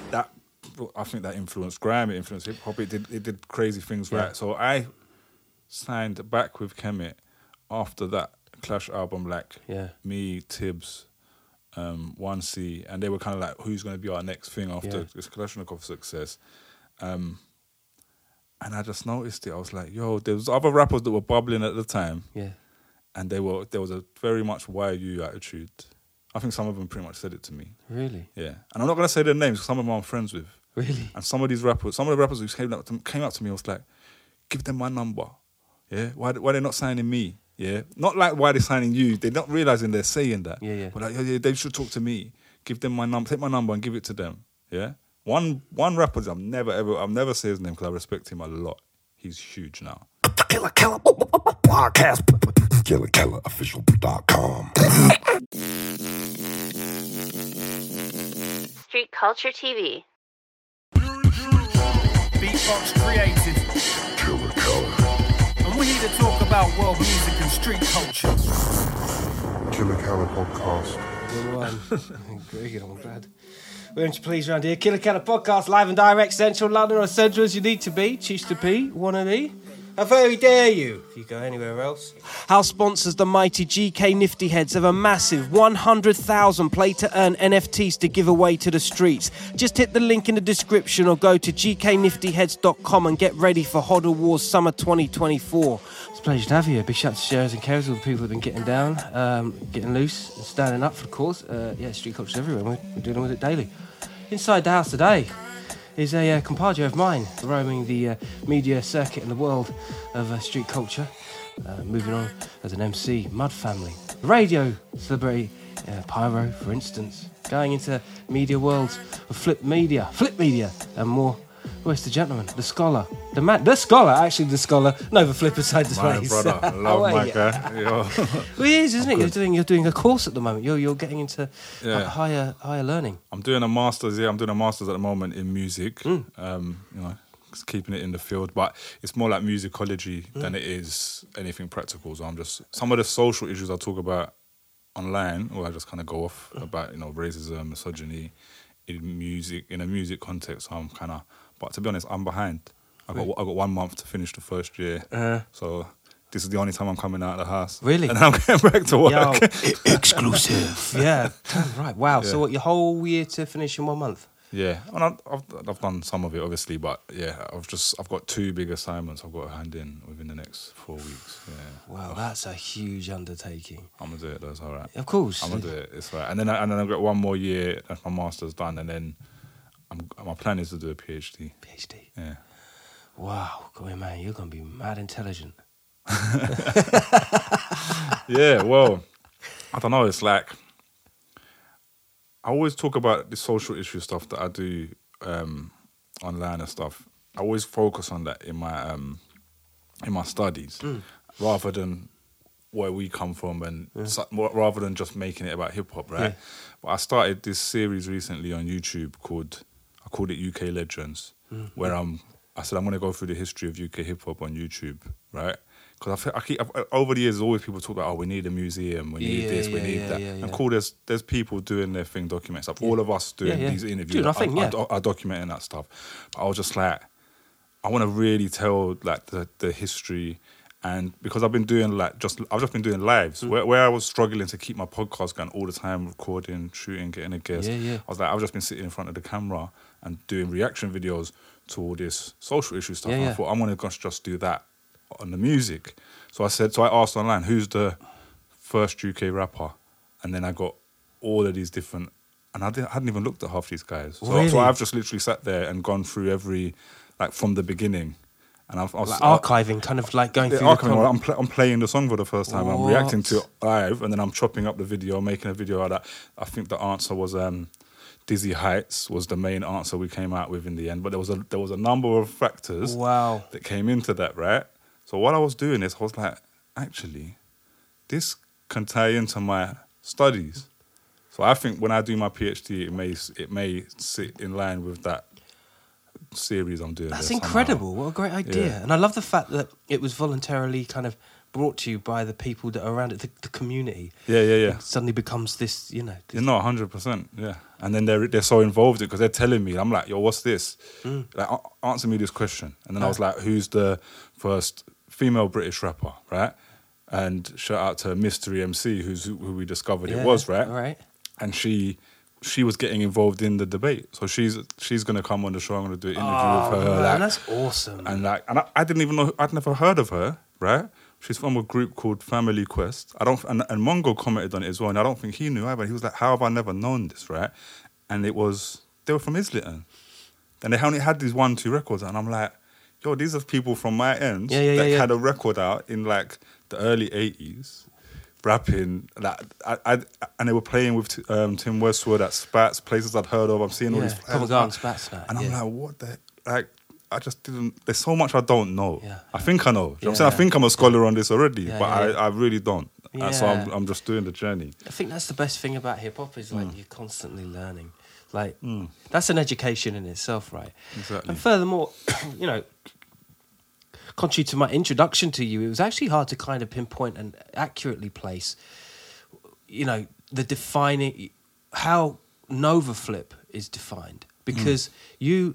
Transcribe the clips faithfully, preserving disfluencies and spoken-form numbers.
that I think that influenced grime, it influenced hip hop. It did it did crazy things, Yeah. right? So I signed back with Kemet after that Clash album, like Yeah. me, Tibbs, um, one C, and they were kind of like, who's going to be our next thing after Yeah. this Kalashnikov success? Um, and I just noticed it. I was like, yo, there was other rappers that were bubbling at the time, Yeah. and they were there was a very much why you attitude. I think some of them pretty much said it to me. Really? Yeah, and I'm not gonna say their names because some of them I'm friends with. Really? And some of these rappers, some of the rappers who came up to, came up to me, I was like, give them my number. Yeah, why why they not signing me? Yeah, not like why they're signing you. They're not realizing they're saying that. Yeah, yeah. But like, yeah, yeah, they should talk to me. Give them my number. Take my number and give it to them. Yeah. One one rapper, I've never ever, I've never say his name because I respect him a lot. He's huge now. Killer Keller podcast. Killer Keller official dot com. Street Culture T V. Beatbox created. Killer Keller. And we're here to talk about world music and street culture. Killer Keller podcast. Good one. Very good, I'm glad. We're in please around here. Killer Keller podcast, live and direct, central London, or central as you need to be. Choose to be, wanna be. How very dare you if you go anywhere else. House sponsors the mighty G K Nifty Heads have a massive one hundred thousand play to earn N F Ts to give away to the streets. Just hit the link in the description or go to g k nifty heads dot com and get ready for Hoddle Wars Summer twenty twenty-four. It's a pleasure to have you. Big shout out to Sharers and Carers, all the people who have been getting down, um, getting loose and standing up for the cause. Uh, yeah, street culture's everywhere. We're, we're dealing with it daily. Inside the house today is a uh, compadre of mine, roaming the uh, media circuit in the world of uh, street culture, uh, moving on as an M C, Mud Family, radio celebrity, uh, Pyro, for instance, going into media worlds of flip media, flip media, and more. Where's the gentleman, the scholar, the man, the scholar, actually the scholar, no, the flipper side of My space. brother, I love How my are you? guy. Yo. Well, it is, isn't it? You're doing, you're doing a course at the moment. You're, you're getting into Yeah. uh, higher, higher learning. I'm doing a master's. Yeah, I'm doing a master's at the moment in music. Mm. Um, you know, just keeping it in the field, but it's more like musicology Mm. than it is anything practical. So I'm just some of the social issues I talk about online, or I just kind of go off about, you know, racism, misogyny in music, in a music context. So I'm kind of, but to be honest, I'm behind. I got I got one month to finish the first year, Uh, so this is the only time I'm coming out of the house. Really? And then I'm getting back to work. Yo, exclusive. Yeah, right. Wow. So Yeah. what, your whole year to finish in one month? Yeah, and I've, I've I've done some of it obviously, but yeah, I've just I've got two big assignments I've got to hand in within the next four weeks. Yeah, Wow, that's a huge undertaking. I'm gonna do it. That's all right. Of course. I'm gonna do it. It's all right. And then I, and then I've got one more year after my master's done, and then I'm my plan is to do a PhD. PhD. Yeah. Wow, God, man, you're gonna be mad intelligent. Yeah. Well, I don't know. It's like I always talk about the social issue stuff that I do um, online and stuff. I always focus on that in my um, in my studies, Mm. rather than where we come from, and so, more, rather than just making it about hip hop, right? Yeah. But I started this series recently on YouTube called I called it U K Legends, Mm. where I'm I said I'm going to go through the history of U K hip hop on YouTube, right? Because I, feel- I keep I've, over the years, always people talk about, oh, we need a museum, we need Yeah, this, we yeah, need yeah, that, yeah, and yeah. cool. There's there's people doing their thing, documenting stuff. All of us doing Yeah, yeah. these interviews, Doing our thing, are, yeah. are, are documenting that stuff. But I was just like, I want to really tell like the the history. And because I've been doing like just I've just been doing lives Mm. where, where I was struggling to keep my podcast going all the time, recording, shooting, getting a guest. Yeah, yeah. I was like, I've just been sitting in front of the camera and doing reaction videos to all this social issue stuff. Yeah, and yeah. I thought I'm gonna just just do that on the music. So I said, so I asked online, who's the first U K rapper? And then I got all of these different, and I, didn't, I hadn't even looked at half these guys. So, Really? so I've just literally sat there and gone through every, like from the beginning. And I've, I was, Like archiving, kind of like going yeah, through archiving, the... I'm, pl- I'm playing the song for the first time. I'm What? reacting to it live, and then I'm chopping up the video, making a video out of that. I think the answer was um, Dizzy Heights was the main answer we came out with in the end. But there was a there was a number of factors Wow. that came into that, right? So what I was doing is I was like, actually, this can tie into my studies. So I think when I do my PhD, it may it may sit in line with that series I'm doing. That's there somehow. incredible. What a great idea. Yeah. And I love the fact that it was voluntarily kind of brought to you by the people that are around it, the, the community. Yeah, yeah, yeah. It suddenly becomes this, you know. This, You know, one hundred percent, yeah. And then they're they're so involved in it because they're telling me, I'm like, yo, what's this? Mm. Like, a- answer me this question. And then I Yeah. was like, who's the first female British rapper, right? And shout out to Mystery M C, who's who we discovered Yeah, it was, right? Right. And she she was getting involved in the debate. So she's she's gonna come on the show. I'm gonna do an interview Oh, with her. man, like, that's awesome. and like, and I, I didn't even know. I'd never heard of her, right? She's from a group called Family Quest. I don't, and, and Mongo commented on it as well, and I don't think he knew either. He was like, "How have I never known this?" Right? And it was they were from Islington, and they only had these one, two records, and I'm like, "Yo, these are people from my end Yeah, yeah, that yeah, yeah. had a record out in like the early eighties." Rapping, like, I, I, and they were playing with um, Tim Westwood at Spats, places I'd heard of. I'm seeing all Yeah, these Covent flyers, Garden Spats now, and I'm yeah. like, what the like? I just didn't. There's so much I don't know. Yeah, I think I know. You know what I'm Yeah, saying? I yeah. think I'm a scholar on this already, Yeah, but yeah, yeah. I, I really don't. And so I'm, Yeah. I'm just doing the journey. I think that's the best thing about hip hop is like Mm. you're constantly learning. Like that's an education in itself, right? Exactly. And furthermore, you know, contrary to my introduction to you, it was actually hard to kind of pinpoint and accurately place, you know, the defining how Nova Flip is defined because you,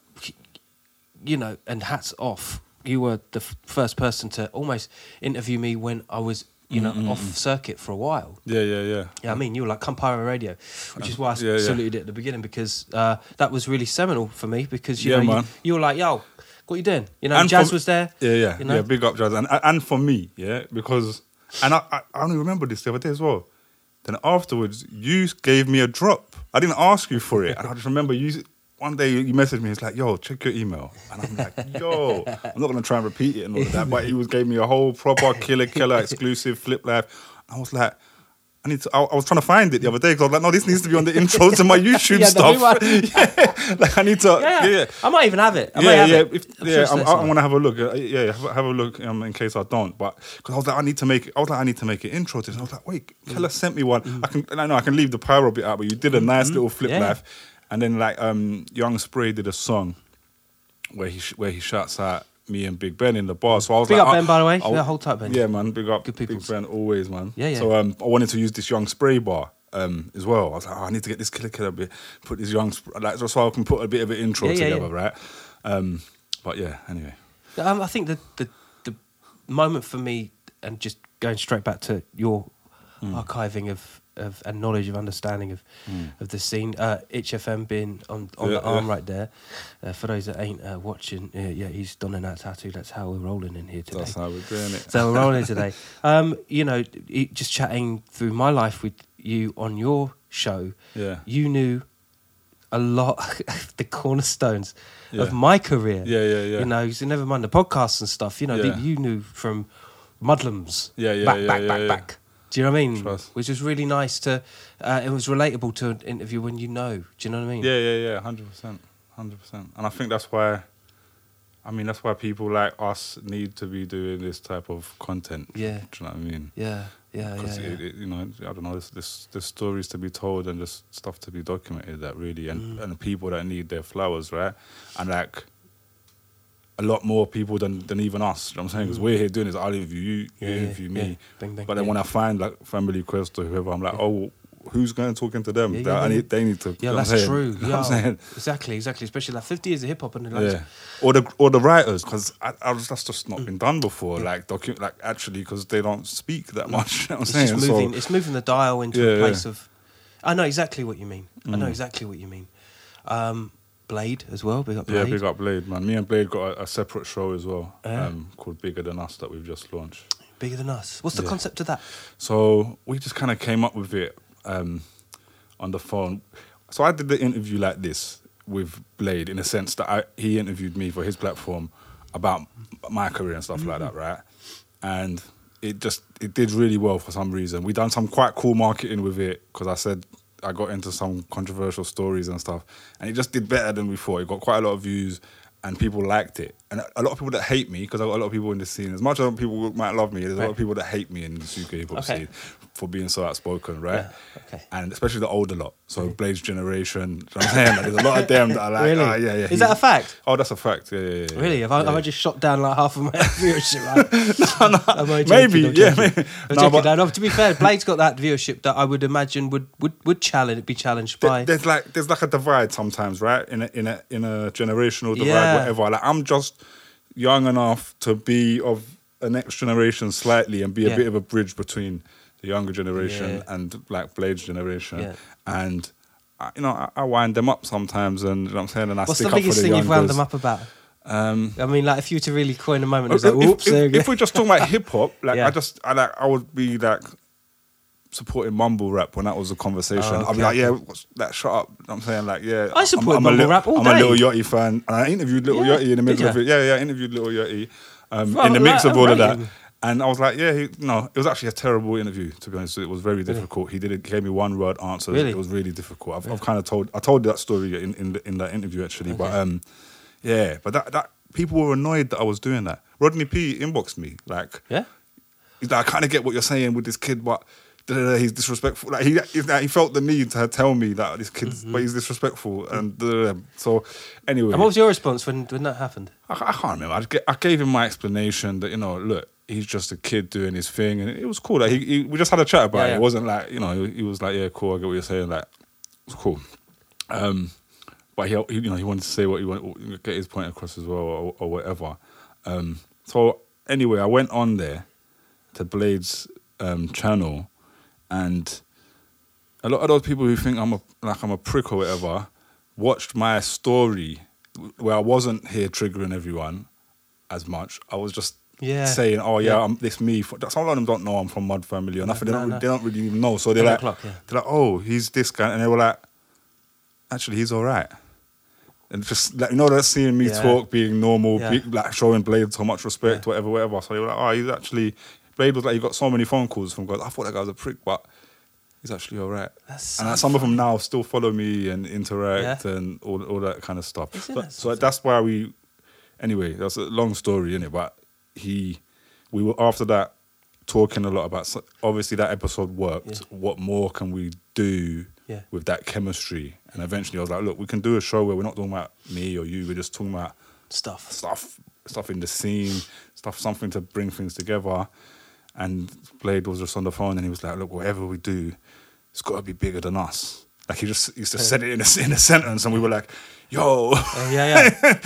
you know, and hats off, you were the f- first person to almost interview me when I was, you know, off circuit for a while. Yeah, yeah, yeah. Yeah, I mean, you were like Campira Radio, which is why I Yeah, yeah. saluted it at the beginning because uh, that was really seminal for me because you Yeah, know you, man. you were like, "Yo, what you doing?" You know, And Jazz for- was there. Yeah, yeah, you know? yeah. Big up, Jazz, and and for me, yeah, because and I, I I only remember this the other day as well. Then afterwards, you gave me a drop. I didn't ask you for it, and I just remember you. One day you messaged me. It's like, "Yo, check your email," and I'm like, "Yo, I'm not gonna try and repeat it and all of that." But he was gave me a whole proper Killer Killer exclusive Flip Live. I was like, I need to. I, I was trying to find it the other day because I was like, "No, this needs to be on the intro to my YouTube Yeah, the stuff." new one. yeah, like I need to. Yeah, yeah. I might even have it. I might yeah, have yeah, it. if, I'm yeah. sure it's I'm, there I, I somewhere. want to have a look. Uh, yeah, have, have a look um, in case I don't. But because I was like, I need to make. I was like, I need to make an intro to this. I was like, wait, Keller sent me one. I can. I know I can leave the pyro bit out, but you did a nice little flip Yeah. live, and then like um, Young Spray did a song where he sh- where he shouts out me and Big Ben in the bar. So I was Big like, up I- Ben, by the way. I- Yeah, hold tight, Ben. Yeah, man. Big up, Good Big peoples. Ben always, man. Yeah, yeah. So um, I wanted to use this Young Spray bar. Um, as well, I was like, oh, I need to get this Killer Killer bit, put this young, Sp- like, just so I can put a bit of an intro Yeah, yeah, together, yeah. right? Um, but yeah, anyway. Um, I think the, the the moment for me, and just going straight back to your Hmm. archiving of, of and knowledge of understanding of of the scene, uh, H F M being on, on Yeah, the arm yeah. right there. Uh, for those that ain't uh, watching, uh, yeah, he's donning that tattoo. That's how we're rolling in here today. That's how we're doing it. So we're rolling today. Um, you know, it- just chatting through my life with you on your show. Yeah. You knew a lot of the cornerstones Yeah. of my career. Yeah, yeah, yeah. You know, so never mind the podcasts and stuff. You know, Yeah. that you knew from Mudlums. Yeah, yeah, back, yeah, back, yeah, back, yeah. back. Do you know what I mean? Trust. Which was really nice to. Uh, it was relatable to an interview when you know. Do you know what I mean? Yeah, yeah, yeah, hundred percent, hundred percent. And I think that's why, I mean, that's why people like us need to be doing this type of content. Yeah. Do you know what I mean? Yeah, yeah, yeah. Because yeah. it, it, you know, I don't know, there's, there's, there's stories to be told and there's stuff to be documented that really, and Mm. and people that need their flowers, right? And like a lot more people than than even us. You know what I'm saying? Because we're here doing this. I'll interview you, you Mm. Yeah, yeah, interview me. yeah. Bing, bing, but then yeah. when I find like Family Quest or whoever, I'm like, oh, who's going to talking to them? Yeah, They- yeah, I yeah. need, they need to. Yeah, you know what that's I'm saying? true. You know what I'm Yeah, saying? exactly, exactly. Especially like fifty years of hip hop and like, Yeah, or the or the writers, because I, I was, that's just not been done before. Like docu- like actually, because they don't speak that much. You know what I'm it's saying? just moving. So It's moving the dial into Yeah, a place yeah. of. I know exactly what you mean. I know Mm. exactly what you mean. Um, Blade as well. Big up yeah, Blade. big up Blade, man. Me and Blade got a, a separate show as well, Yeah. um, called Bigger Than Us that we've just launched. Bigger than us. What's the Yeah. concept of that? So we just kind of came up with it um, on the phone. So I did the interview like this with Blade in a sense that I, he interviewed me for his platform about my career and stuff like that, right? And it just it did really well for some reason. We done some quite cool marketing with it because I said I got into some controversial stories and stuff, and it just did better than we thought. It got quite a lot of views, and people liked it. And a lot of people that hate me, because I got a lot of people in the scene, as much as people might love me, there's a lot Right. of people that hate me in the U K hip hop Okay. scene for being so outspoken, right? Yeah, okay. And especially the older lot. So Blade's generation, do you know what I'm saying? Like, there's a lot of them that are like, Really? oh, yeah, yeah. Is that a fact? Oh, that's a fact, yeah, yeah, yeah. yeah. Really? Have I, yeah. have I just shot down like half of my viewership? Right? no, no. Joking, Maybe, I'm yeah, joking. maybe. I'm No, joking. but- No, no, to be fair, Blade's got that viewership that I would imagine would would, would challenge be challenged by. There- There's like there's like a divide sometimes, right? In a in a in a generational divide, Yeah. whatever. Like I'm just young enough to be of a next generation slightly and be a Yeah. bit of a bridge between the younger generation Yeah. and like Blade's generation. Yeah. And I, you know, I, I wind them up sometimes, and you know what I'm saying, and I What's stick the up for biggest the thing you've wound youngers. them up about? Um, I mean, like if you were to really coin a moment, it's if, like, oops, if, there you go. if we're just talking about hip hop, like Yeah. I just I like I would be like supporting mumble rap when that was a conversation. Oh, I'd be okay. like, yeah, what's that? Shut up. You know what I'm saying, like, yeah. I support I'm, I'm mumble a little, rap all I'm day. a Little Yachty fan, and I interviewed Little Yeah. Yachty in the middle Did of ya? it. Yeah, yeah, I interviewed Little Yachty um, Well, in the mix like, of all of rate that. him. And I was like, yeah, he, no, it was actually a terrible interview, to be honest. It was very difficult. He did it, gave me one word answers. Really? It was really difficult. I've, I've kind of told, I told that story in in, the, in that interview actually, but Okay. um, yeah, but that that people were annoyed that I was doing that. Rodney P inboxed me like. Yeah. He's like, I kind of get what you're saying with this kid, but da, da, da, he's disrespectful. Like he, he's like, he felt the need to tell me that this kid's, but he's disrespectful. And da, da, da. So, anyway, And what was your response when, when that happened? I, I can't remember. I, g- I gave him my explanation that you know, look, he's just a kid doing his thing, and it was cool. Like he, he we just had a chat about Yeah, it. yeah. It wasn't like you know, he, he was like, yeah, cool. I get what you're saying. Like, it was cool. Um, but he, he, you know, he wanted to say what he wanted, get his point across as well, or, or whatever. Um, so anyway, I went on there to Blade's um, channel, and a lot of those people who think I'm a like I'm a prick or whatever watched my story where I wasn't here triggering everyone as much. I was just Yeah. saying, "Oh yeah, Yeah. I'm this me." Some of them don't know I'm from Mud Family or nothing. They no, don't. no. They don't really even know. So they're Ten like, o'clock, yeah. they're like, "Oh, he's this guy," and they were like, "Actually, he's all right." And just like you know, they're seeing me Yeah. talk, being normal, Yeah. be, like showing Blade so much respect, Yeah. whatever, whatever. So they were like, "Oh, he's actually." Blade was like, "You got so many phone calls from guys. I thought that guy was a prick, but he's actually all right." That's and so like, some of them now still follow me and interact Yeah. and all all that kind of stuff. Isn't So, that so something? that's why we. Anyway, that's a long story, innit? But he, we were after that talking a lot about. so- Obviously, that episode worked. Yeah. What more can we do Yeah. with that chemistry? And eventually, I was like, look, we can do a show where we're not talking about me or you. We're just talking about Stuff. stuff, stuff in the scene, stuff, something to bring things together. And Blade was just on the phone, and he was like, "Look, whatever we do, it's got to be bigger than us." Like he just he just said it in a in a sentence, and we were like, "Yo, Uh, yeah, yeah.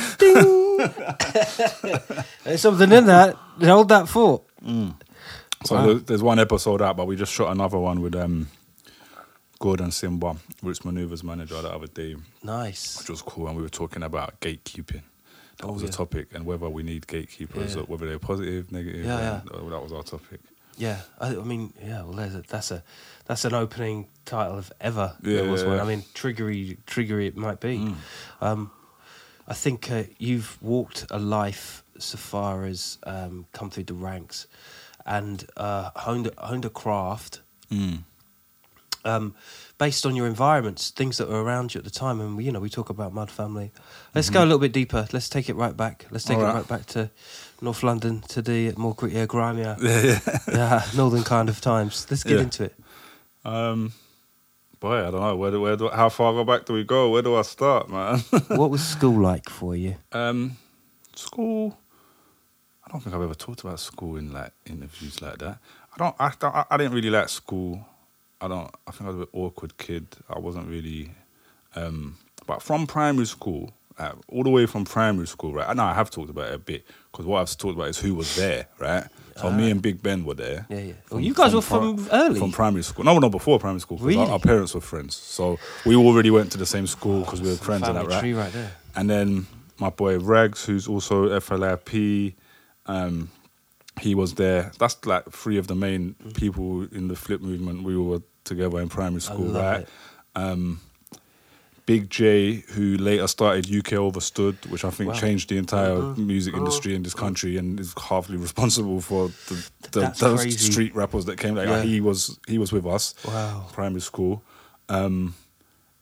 There's something in that. Hold that thought. So Wow. there's, there's one episode out, but we just shot another one with um, Gordon Simba, Roots Maneuvers manager, the other day, Nice. which was cool, and we were talking about gatekeeping. That Oh, was yeah. a topic, and whether we need gatekeepers Yeah. or whether they're positive, negative. Yeah, and, uh, that was our topic. Yeah, I, I mean, yeah. Well, there's a, that's a that's an opening title if ever Yeah, there was yeah, one. yeah. I mean, triggery, triggery it might be. Mm. Um, I think uh, you've walked a life so far as um, come through the ranks and uh, honed a- honed a craft Mm. um, based on your environments, things that were around you at the time. And we, you know, we talk about Mud Family. Let's go a little bit deeper. Let's take it right back. Let's take All it right. right back to North London, to the more grittier, grimier, Yeah, yeah. yeah, northern kind of times. Let's get Yeah. into it. Um, boy, I don't know. Where do, where do, how far back do we go? Where do I start, man? What was school like for you? um, school. I don't think I've ever talked about school in like interviews like that. I don't. I, don't, I, I didn't really like school. I don't. I think I was a bit awkward kid. I wasn't really. Um, but from primary school, uh, all the way from primary school, right? I know I have talked about it a bit because what I've talked about is who was there, right? So me and Big Ben were there. Yeah, yeah. Well, you guys were from pri- early. From primary school. No, no, before primary school. 'Cause Really? Our, our parents were friends. So we already went to the same school because we were friends and that, Family right? tree right there. And then my boy Rags, who's also F L I P, um, he was there. That's like three of the main people in the flip movement. We were together in primary school, love right? it. Um, Big J, who later started U K Overstood, which I think Wow. changed the entire Mm-hmm. music industry in this country and is halfly responsible for the, the That's those crazy. street rappers that came. Like Yeah. he was, he was with us, Wow. primary school. Um,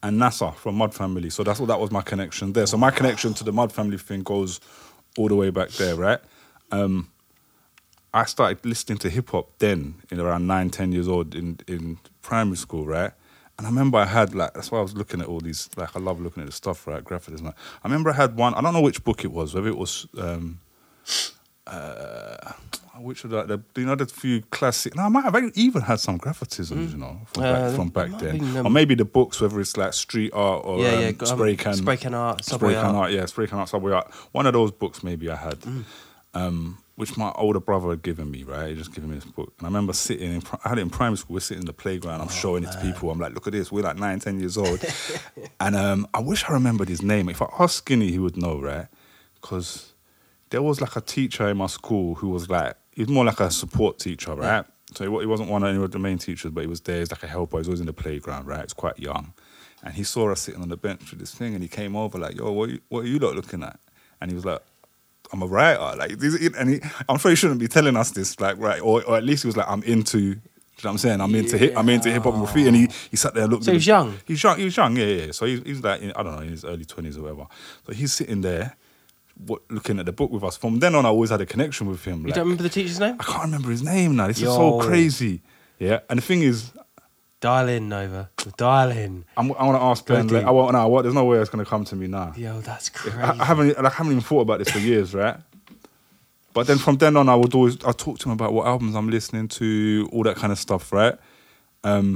and NASA from Mud Family. So that's what that was my connection there. So my connection to the Mud Family thing goes all the way back there, right? Um, I started listening to hip hop then, in around nine, ten years old in, in primary school, right? And I remember I had like, that's why I was looking at all these, like I love looking at the stuff, right? Graphics and that. I remember I had one, I don't know which book it was, whether it was, um, uh, which of that, the, you know, the few classic, no, I might have even had some graphitisms, you know, from Uh, back, from back might then. be, um, or maybe the books, whether it's like street art or Yeah, um, yeah, um, spray can. spray can art, subway Spray can art. art, yeah, spray can art, subway art. One of those books maybe I had. Mm. Um, which my older brother had given me, right? He just given me this book. And I remember sitting in, I had it in primary school, we're sitting in the playground, I'm Oh, showing it to people. I'm like, look at this, we're like nine, ten years old. And um, I wish I remembered his name. If I asked Skinny, he would know, right? Because there was like a teacher in my school who was like, he was more like a support teacher, right? So he wa- he wasn't one of any of the main teachers, but he was there as like a helper. He was always in the playground, right? He's quite young. And he saw us sitting on the bench with this thing and he came over like, yo, what, you, what are you lot looking at? And he was like, I'm a writer, like, this, and he, I'm sure he shouldn't be telling us this, like, right, or, or at least he was like, I'm into, you know what I'm saying, I'm into hip, I'm into hip hop and graffiti, and he, he sat there and looked. So at he was the- young? He's young, he was young, yeah, yeah. So he's, he's like, in, I don't know, in his early twenties or whatever. So he's sitting there, what, looking at the book with us. From then on, I always had a connection with him. You Like, don't remember the teacher's name? I can't remember his name now. This Yo. is so crazy. Yeah, and the thing is, Dial in, Nova. Dial in. I'm, I want to ask Ben. Go Like, deep. I want now. What? There's no way it's going to come to me now. Yo, that's crazy. I, I haven't, like, I haven't even thought about this for years, right? But then from then on, I would always, I talk to him about what albums I'm listening to, all that kind of stuff, right? Um,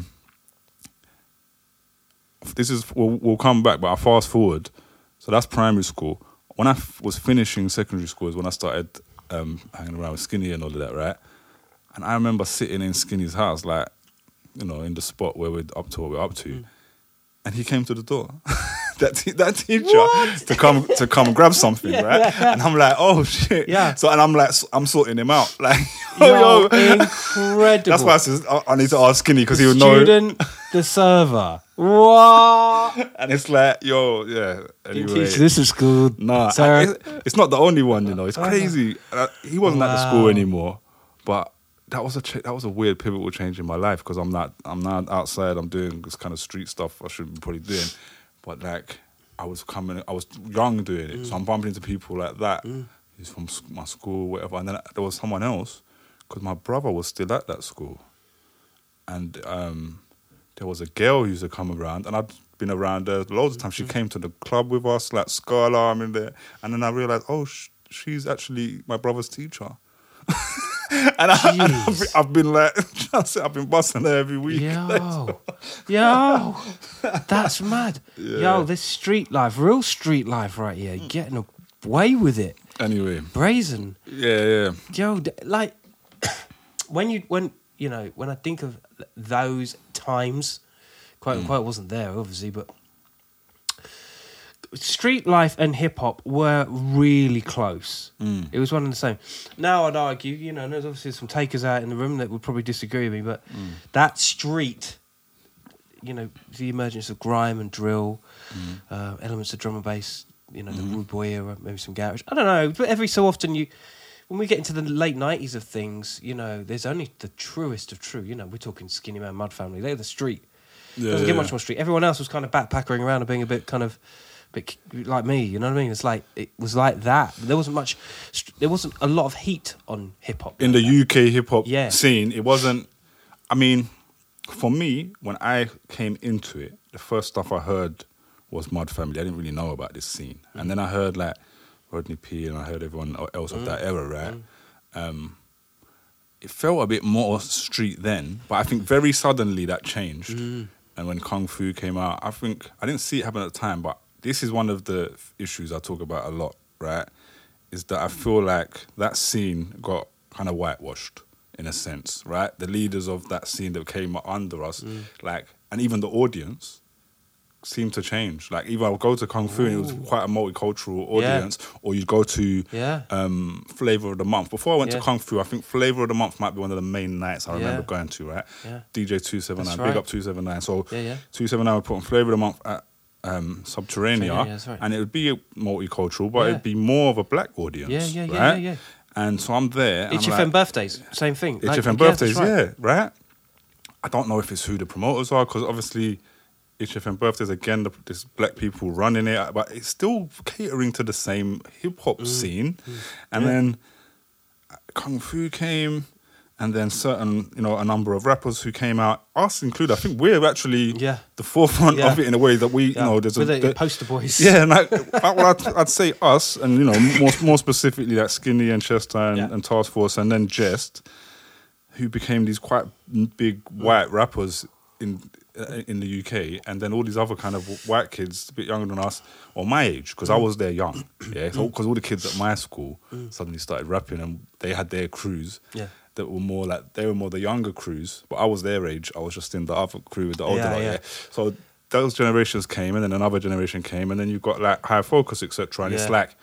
this is, we'll, we'll come back, but I fast forward. So that's primary school. When I f- was finishing secondary school is when I started um, hanging around with Skinny and all of that, right? And I remember sitting in Skinny's house, like, you know, in the spot where we're up to what we're up to. Mm. And he came to the door. that te- that teacher to come to come grab something, right? And I'm like, oh shit. Yeah. So and I'm like, s- I'm sorting him out, like, Yo, yo, yo. incredible. That's why I said I, I need to ask Skinny because he would know. Student, the server. What? And it's like, yo, yeah. Anyway, Teacher, this is school. nah, Sarah. I- it's, it's not the only one, you know. It's crazy. Uh, he wasn't at the school Wow. anymore, but that was a ch- that was a weird pivotal change in my life because I'm not I'm now outside. I'm doing this kind of street stuff I shouldn't be probably doing, but like I was coming, I was young doing it, so I'm bumping into people like that. He's from s- my school, whatever, and then there was someone else because my brother was still at that school, and um, there was a girl who used to come around, and I'd been around her loads of times. She came to the club with us, like Scala, I'm in there, and then I realized, oh, sh- she's actually my brother's teacher. And, I, and I've, been, I've been like, I've been busting her every week. Yo, yo, that's mad. Yo, this street life, real street life right here, getting away with it. Anyway, Brazen. yeah, yeah. Yo, d- like, when you, when, you know, when I think of those times, quote unquote, wasn't there, obviously, but street life and hip hop were really close. Mm. It was one and the same. Now I'd argue, you know, there's obviously some takers out in the room that would probably disagree with me, but Mm. that street, you know, the emergence of grime and drill, Mm. uh, elements of drum and bass, you know, Mm-hmm. the rude boy era, maybe some garage. I don't know, but every so often you, when we get into the late nineties of things, you know, there's only the truest of true. You know, we're talking Skinny Man, Mud Family. They're the street. Yeah, Doesn't yeah. get much more street. Everyone else was kind of backpackering around and being a bit kind of, bit like me. You know what I mean? It's like it was like that. There wasn't much. There wasn't a lot of heat on hip hop In the U K hip hop Yeah. scene, it wasn't. I mean, for me, when I came into it, the first stuff I heard was Mud Family. I didn't really know about this scene, Mm. and then I heard like Rodney P, and I heard everyone else of that era, right? Um, it felt a bit more street then, but I think very suddenly that changed. Mm. And when Kung Fu came out, I think I didn't see it happen at the time, but this is one of the f- issues I talk about a lot, right? Is that I feel like that scene got kind of whitewashed in a sense, right? The leaders of that scene that came under us, Mm. like, and even the audience seemed to change. Like, either I would go to Kung Fu and it was quite a multicultural audience, or you'd go to Yeah. um, Flavor of the Month. Before I went Yeah. to Kung Fu, I think Flavor of the Month might be one of the main nights I remember Yeah. going to, right? Yeah. D J two seventy-nine, That's big right. up two seventy-nine. So Yeah, yeah. two seventy-nine would put on Flavor of the Month at um, Subterranea, Yeah, yeah, that's right. and it would be a multicultural, but Yeah. it'd be more of a black audience. Yeah, yeah, yeah, right? yeah, yeah. And so I'm there. and H F I'm M like, birthdays, same thing. H Like, F M yeah, that's birthdays, right. yeah, right? I don't know if it's who the promoters are, because obviously H F M birthdays again. The, there's black people running it, but it's still catering to the same hip hop Mm. scene. And then Kung Fu came, and then certain, you know, a number of rappers who came out, us included. I think we're actually Yeah. the forefront Yeah. of it in a way that we, Yeah. you know, there's We're a the there- poster boys. Yeah, and like, I, well, I'd, I'd say us, and you know, more more specifically, like Skinny and Chester and, Yeah. and Task Force, and then Jest, who became these quite big white rappers in uh, in the U K, and then all these other kind of white kids, a bit younger than us, or my age, because I was there young, yeah, because all the kids at my school suddenly started rapping, and they had their crews. Yeah. That were more like they were more the younger crews, but I was their age. I was just in the other crew with the older Yeah, lot, yeah. yeah. So those generations came, and then another generation came, and then you've got like High Focus, et cetera. And it's Yeah. like,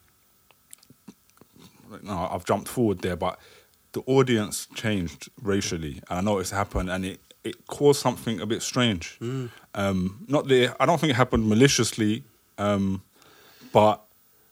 no, I've jumped forward there, but the audience changed racially, and I noticed it happened, and it, it caused something a bit strange. Mm. Um, not that I don't think it happened maliciously, um, but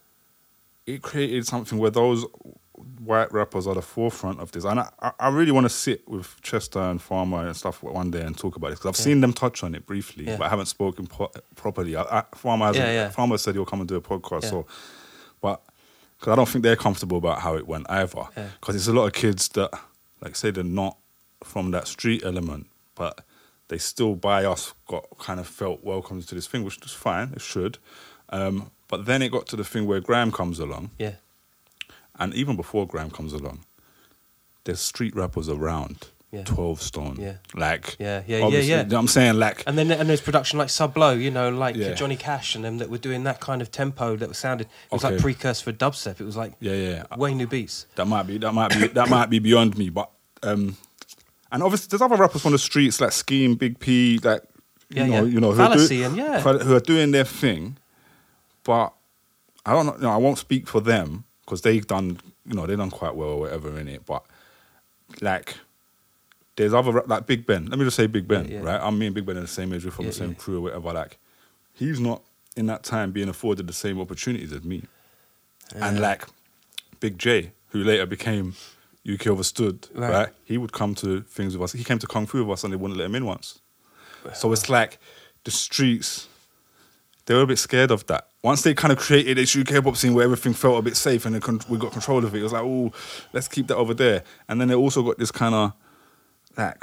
it created something where those white rappers are the forefront of this, and I, I- I really want to sit with Chester and Farmer and stuff one day and talk about it, because I've Yeah. seen them touch on it briefly, Yeah. but I haven't spoken po- properly. I, I, Farmer has Yeah, a, yeah. Farmer said he'll come and do a podcast, Yeah. so but because I don't think they're comfortable about how it went either, Yeah. because it's a lot of kids that, like, say they're not from that street element, but they still by us got kind of felt welcomed to this thing, which is fine, it should. Um, but then it got to the thing where Graham comes along. Yeah. And even before Graham comes along, there's street rappers around. Yeah. twelve Stone. Yeah. Like, Yeah, yeah, yeah, obviously, yeah. you know what I'm saying? Like, And then and there's production like Sub Low, you know, like Yeah. Johnny Cash and them that were doing that kind of tempo that was sounded. It was like Okay. precursor for dubstep. It was like yeah, yeah. way new beats. That might be, that might be, that might be beyond me. But, um, and obviously, there's other rappers from the streets like Scheme, Big P, like, you Yeah, know, yeah. you know, who are, Fallacy do- and yeah. fa- who are doing their thing. But I don't know, you know, I won't speak for them because they've done, you know, they've done quite well or whatever in it. But like, there's other rap- like Big Ben. Let me just say Big Ben, Yeah, yeah. right? I'm me and Big Ben are the same age, we're from Yeah, the same yeah. crew or whatever. Like, he's not in that time being afforded the same opportunities as me. And Yeah. like Big J, who later became U K Overstood, Right. right. He would come to things with us. He came to Kung Fu with us and they wouldn't let him in once. So it's like the streets, they were a bit scared of that. Once they kind of created this U K hip hop scene where everything felt a bit safe and they con- we got control of it, it was like, oh, let's keep that over there. And then they also got this kind of like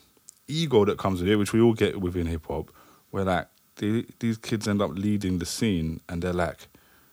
ego that comes with it, which we all get within hip hop, where like they, these kids end up leading the scene and they're like,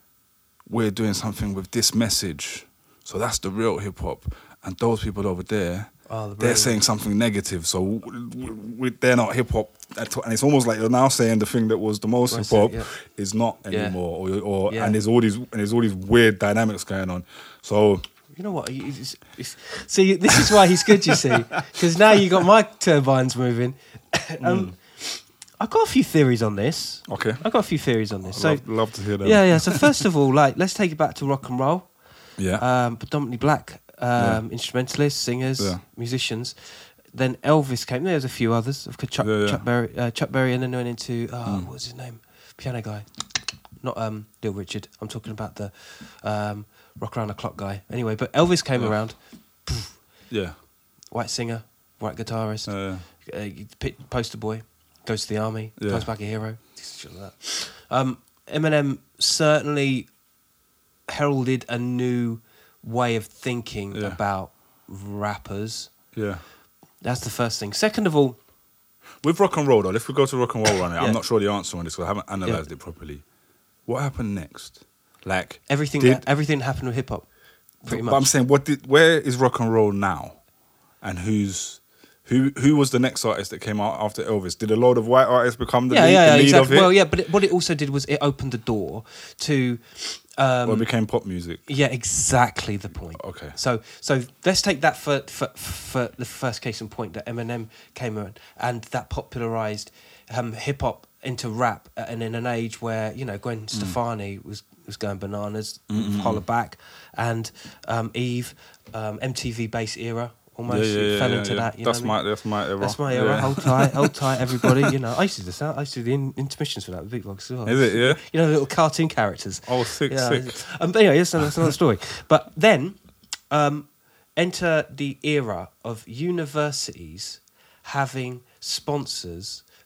we're doing something with this message. So that's the real hip hop. And those people over there, Oh, the they're real- saying something negative. So w- w- we, they're not hip hop. at all. And it's almost like you're now saying the thing that was the most Right, hip hop yeah. is not Yeah. anymore. Or, or Yeah. and there's all these and there's all these weird dynamics going on. So You know what? It's, it's, see, this is why he's good, you see, because now you got my turbines moving. um, I've got a few theories on this. okay, I've got a few theories on this. I'd So, love, love to hear them. yeah, yeah. So first of all, like, let's take it back to rock and roll. yeah, Um, predominantly black um, instrumentalists, singers, Yeah. musicians. Then Elvis came. There's a few others. Of course, Chuck, Yeah, yeah. Chuck Berry, uh, Chuck Berry, and then went into oh, Mm. what was his name? Piano guy, not um, Little Richard. I'm talking about the um, rock around the clock guy. Anyway, but Elvis came Yeah. around. yeah, White singer, white guitarist, uh, uh, pit- poster boy, goes to the army, Yeah. comes back a hero. Shit like that. Um, Eminem certainly heralded a new way of thinking Yeah. about rappers. yeah. That's the first thing. Second of all, With rock and roll, though, if we go to rock and roll on it, Yeah. I'm not sure the answer on this because I haven't analysed it properly. What happened next? Like everything did- that, everything happened with hip hop, pretty But I'm much. saying, what did? Where is rock and roll now? And who's who? Who was the next artist that came out after Elvis? Did a load of white artists become the Yeah, lead, yeah, the yeah, lead exactly. of it, Well, yeah, but it, what it also did was it opened the door to. Um, or it became pop music? Yeah, exactly the point. Okay. So, so let's take that for, for for the first case in point that Eminem came in and that popularized um, hip hop into rap, and in an age where you know Gwen Mm. Stefani was was going bananas, Holler Back, and um, Eve, um, M T V bass era. Almost Yeah, yeah, yeah, fell yeah, into yeah. that. You That's know what I my mean? that's my era. That's my era. Yeah. Hold tight, hold tight, everybody. You know, I used to do the sound. I used to do the in- intermissions for that with Beatbox as well. Is it? Yeah. You know, the little cartoon characters. Oh, sick, Yeah, sick. Um, but anyway, that's another, that's another story. But then, um, enter the era of universities having sponsors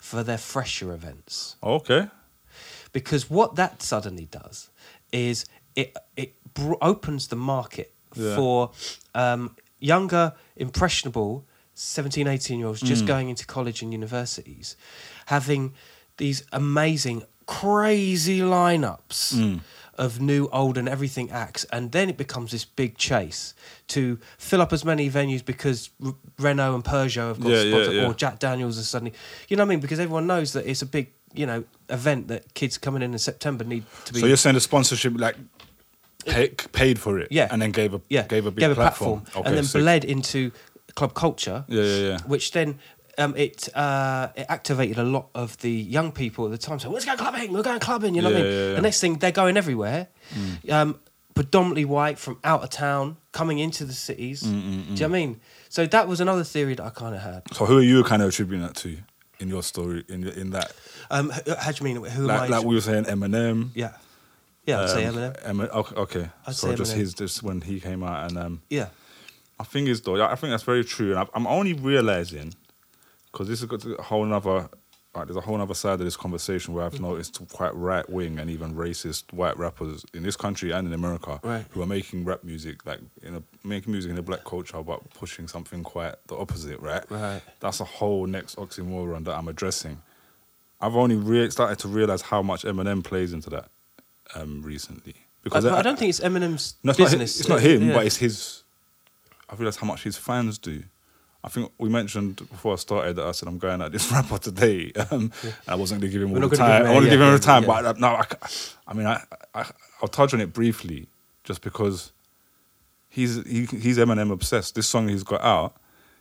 for their fresher events. Okay. Because what that suddenly does is it it br- opens the market Yeah. for um, younger, impressionable seventeen, eighteen year olds just Mm. going into college and universities, having these amazing, crazy lineups Mm. of new, old, and everything acts, and then it becomes this big chase to fill up as many venues because R- Renault and Peugeot have got Yeah, yeah, sponsored, yeah. or Jack Daniels is suddenly, you know what I mean? Because everyone knows that it's a big, you know, event that kids coming in in September need to be. So you're saying the sponsorship like pay, paid for it, Yeah. and then gave a yeah, gave a big gave a platform, platform, Okay, and then sick. bled into club culture. Yeah, yeah, yeah. Which then um, it uh, it activated a lot of the young people at the time. So let's go clubbing, we're going clubbing. You know what I Yeah, mean? yeah, yeah. The next thing they're going everywhere, um, predominantly white from out of town, coming into the cities. Mm, Do you know what I mean? So that was another theory that I kind of had. So who are you kind of attributing that to in your story? In in that, Um, h- how do you mean? Who am like, I? like we were saying, Eminem. yeah, yeah. I'd say um, Eminem. Emin- okay, okay. I'd so say just Eminem. his just when he came out, and um, Yeah, I think is though. I think that's very true, and I, I'm only realizing because this has got a whole other. Like, there's a whole other side of this conversation where I've Mm. noticed quite right wing and even racist white rappers in this country and in America Right. who are making rap music, like in a, making music in the black culture, but pushing something quite the opposite, right? Right. That's a whole next oxymoron that I'm addressing. I've only re- started to realize how much Eminem plays into that um, recently but, but I don't think it's Eminem's no, it's not hi- business. it's not him, Yeah. but it's his. I realised how much his fans do. I think we mentioned before I started that I said I'm going at this rapper today. Um, and I wasn't going to give him We're all not the gonna give time. him I want a- to give yeah, him the time, yeah. but I, no, I, ca- I mean, I, I, I'll touch on it briefly, just because he's he, he's Eminem obsessed. This song he's got out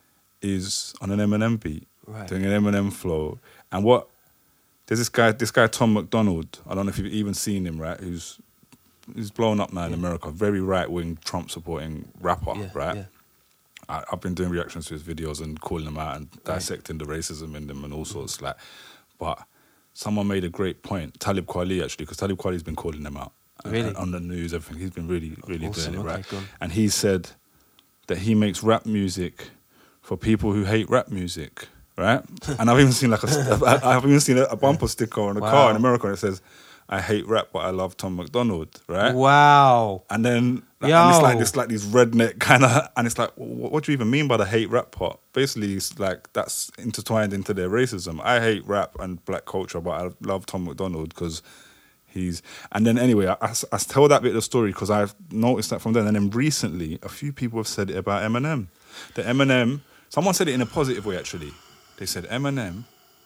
is on an Eminem beat, Right. doing an Eminem flow, and what there's this guy, this guy Tom McDonald. I don't know if you've even seen him, right? Who's he's blown up now in America. Very right wing, Trump supporting rapper, Yeah, right? yeah. I, I've been doing reactions to his videos and calling them out and dissecting the racism in them and all sorts. Like, but someone made a great point, Talib Kweli actually, because Talib Kweli's been calling them out and- Really? and on the news, everything. He's been really, really Awesome, doing it okay, right. go on. And he said that he makes rap music for people who hate rap music, right? And I've even seen like a, I've even seen a, a bumper sticker on a Wow. car in America that says, "I hate rap, but I love Tom McDonald," right? Wow. And then like, and it's like Yo. this, like these redneck kind of, and it's like, what, what do you even mean by the hate rap part? Basically, it's like that's intertwined into their racism. I hate rap and black culture, but I love Tom McDonald because he's. And then anyway, I, I, I tell that bit of the story because I've noticed that from then. And then recently, a few people have said it about Eminem. The Eminem, someone said it in a positive way actually. They said Eminem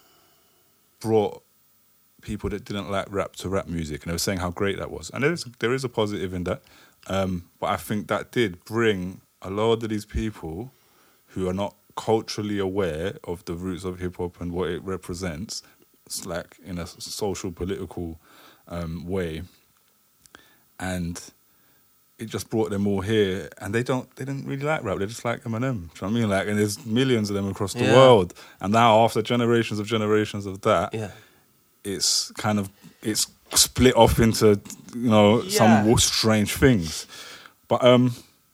brought people that didn't like rap to rap music, and they were saying how great that was. And there is there is a positive in that, um, but I think that did bring a lot of these people who are not culturally aware of the roots of hip hop and what it represents, it's like in a social political um, way, and it just brought them all here, and they don't they didn't really like rap. They just like Eminem. Do you know what I mean? Like, and there's millions of them across the Yeah. world, and now after generations of generations of that, Yeah. it's kind of it's split off into you know Yeah. some strange things. But um,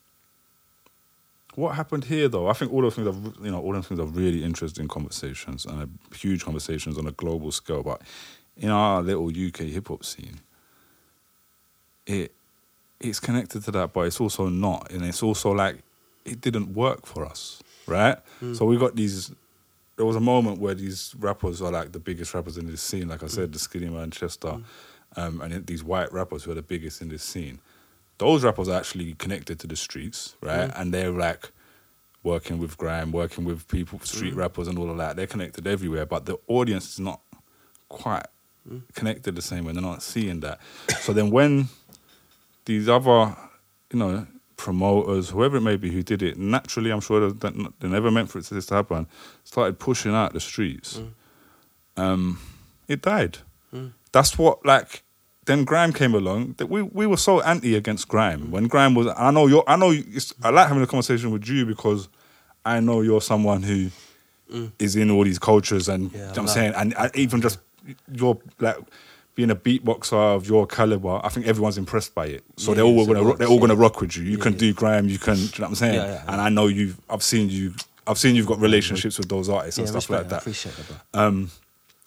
what happened here though? I think all those things are you know all those things are really interesting conversations and are huge conversations on a global scale. But in our little U K hip hop scene, it it's connected to that, but it's also not, and it's also like it didn't work for us, right? So we got these. There was a moment where these rappers are like the biggest rappers in this scene, like I said, the Skinny Man, Chester, um, and it- these white rappers who are the biggest in this scene. Those rappers are actually connected to the streets, right? And they're like working with grime, working with people, street rappers and all of that. They're connected everywhere, but the audience is not quite connected the same way. They're not seeing that. So then when these other, you know, promoters, whoever it may be who did it, naturally, I'm sure that they never meant for it to this to happen, started pushing out the streets. Um, it died. That's what, like, then grime came along. That we we were so anti against grime when grime was. I know you're. I know it's, I like having a conversation with you because I know you're someone who is in all these cultures, and Yeah, you know I what I'm love- saying, and I, even just you're like. Being a beatboxer of your caliber, I think everyone's impressed by it. So Yeah, they're all so gonna it rock, they're works, all gonna yeah. rock with you. You Yeah, can yeah. do grime, you can. Do you know what I'm saying? Yeah, yeah, And yeah. I know you've. I've seen you. I've seen you've got relationships with those artists and Yeah, stuff respect like that. I that. appreciate that, bro. Um,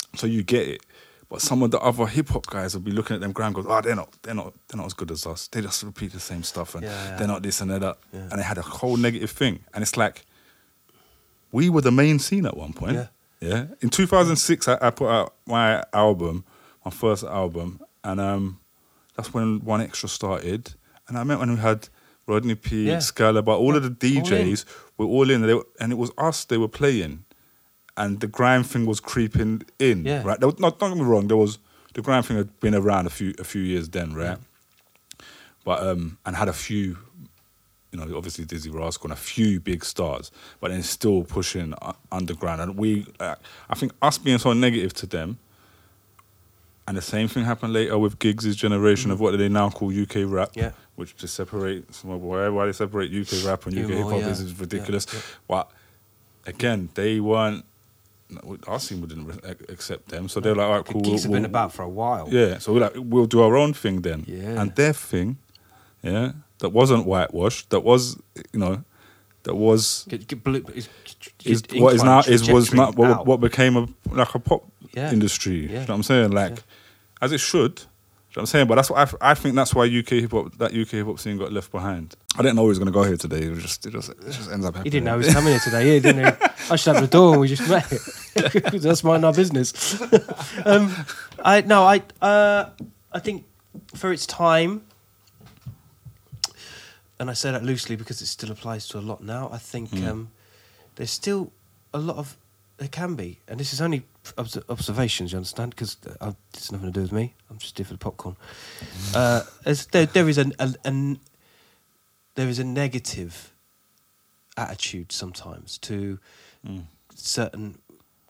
So you get it. But some of the other hip hop guys will be looking at them grime, goes, oh, they're not, they're not, they're not as good as us. They just repeat the same stuff, and Yeah, yeah. they're not this and they're that. Yeah. And they had a whole negative thing. And it's like, we were the main scene at one point. Yeah. Yeah. In two thousand six, I, I put out my album, my first album, and um, that's when One Extra started. And I remember when we had Rodney P, Yeah. Excalibur, all Yeah. of the D All in. Js were all in, and, they were, and it was us they were playing. And the grime thing was creeping in, Yeah. right? There was, not, don't get me wrong, there was, the grime thing had been around a few a few years then, right? But, um, and had a few, you know, obviously Dizzy Rascal and a few big stars, but then still pushing uh, underground. And we, uh, I think us being so negative to them, and the same thing happened later with Giggs' generation of what they now call U K rap, Yeah. which just separates, why, why they separate U K rap and U K Humour, hip hop yeah. is, is ridiculous. Yeah, yeah. But again, they weren't, our scene didn't re- accept them, so they're like, all right, cool. Geeks have we'll- been about for a while. Yeah, so we're like, we'll do our own thing then. Yeah. And their thing, yeah, that wasn't whitewashed, that was, you know, that was Get, get blue, is, is what is now is was not what, out. what became a like a pop Yeah. industry. You Yeah. know what I'm saying? Like as it should. You know what I'm saying? But that's what I, f- I think that's why U K hip hop that U K hip hop scene got left behind. I didn't know he was gonna go here today. It was just it just, it just ends up happening. He didn't know he was coming here today, yeah, didn't he? I shut the door and we just met. That's mind our business. um, I no, I uh, I think for its time, and I say that loosely because it still applies to a lot now. I think um, there's still a lot of there can be, and this is only obs- observations. You understand? Because uh, it's nothing to do with me. I'm just here for the popcorn. Uh, there's- there, there is an, an, an there is a negative attitude sometimes to certain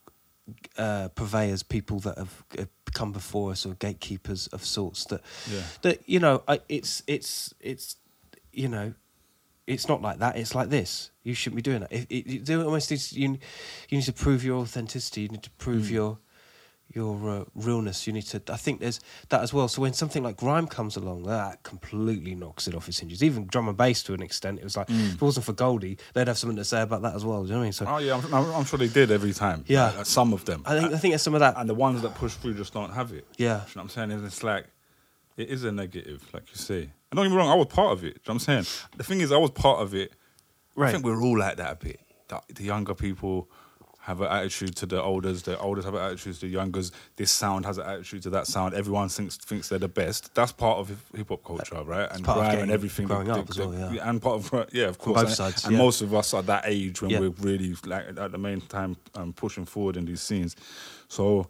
uh, purveyors, people that have, have come before us, or gatekeepers of sorts. That Yeah. that you know, I, it's it's it's you know, it's not like that. It's like this. You shouldn't be doing that. It, it, it there almost needs, you you need to prove your authenticity. You need to prove your your uh, realness. You need to. I think there's that as well. So when something like grime comes along, that completely knocks it off its hinges. Even drum and bass to an extent. It was like if it wasn't for Goldie, they'd have something to say about that as well. Do you know what I mean? So Oh yeah, I'm, I'm, I'm sure they did every time. Yeah. Like, some of them. I think I think there's some of that. and the ones that push through just don't have it. Yeah. You know what I'm saying? And it's like, it is a negative, like you say. And don't get me wrong, I was part of it. You know what I'm saying? The thing is, I was part of it. I Right. think we're all like that a bit. The, the younger people have an attitude to the elders, the elders have an attitude to the youngers. This sound has an attitude to that sound. Everyone thinks thinks they're the best. That's part of hip hop culture, right? And part of grime getting- and everything. growing the- up the- as well, the- yeah. And part of, yeah, of course. both and, sides, and yeah. most of us are that age when Yeah. we're really, like, at the main time um, pushing forward in these scenes. So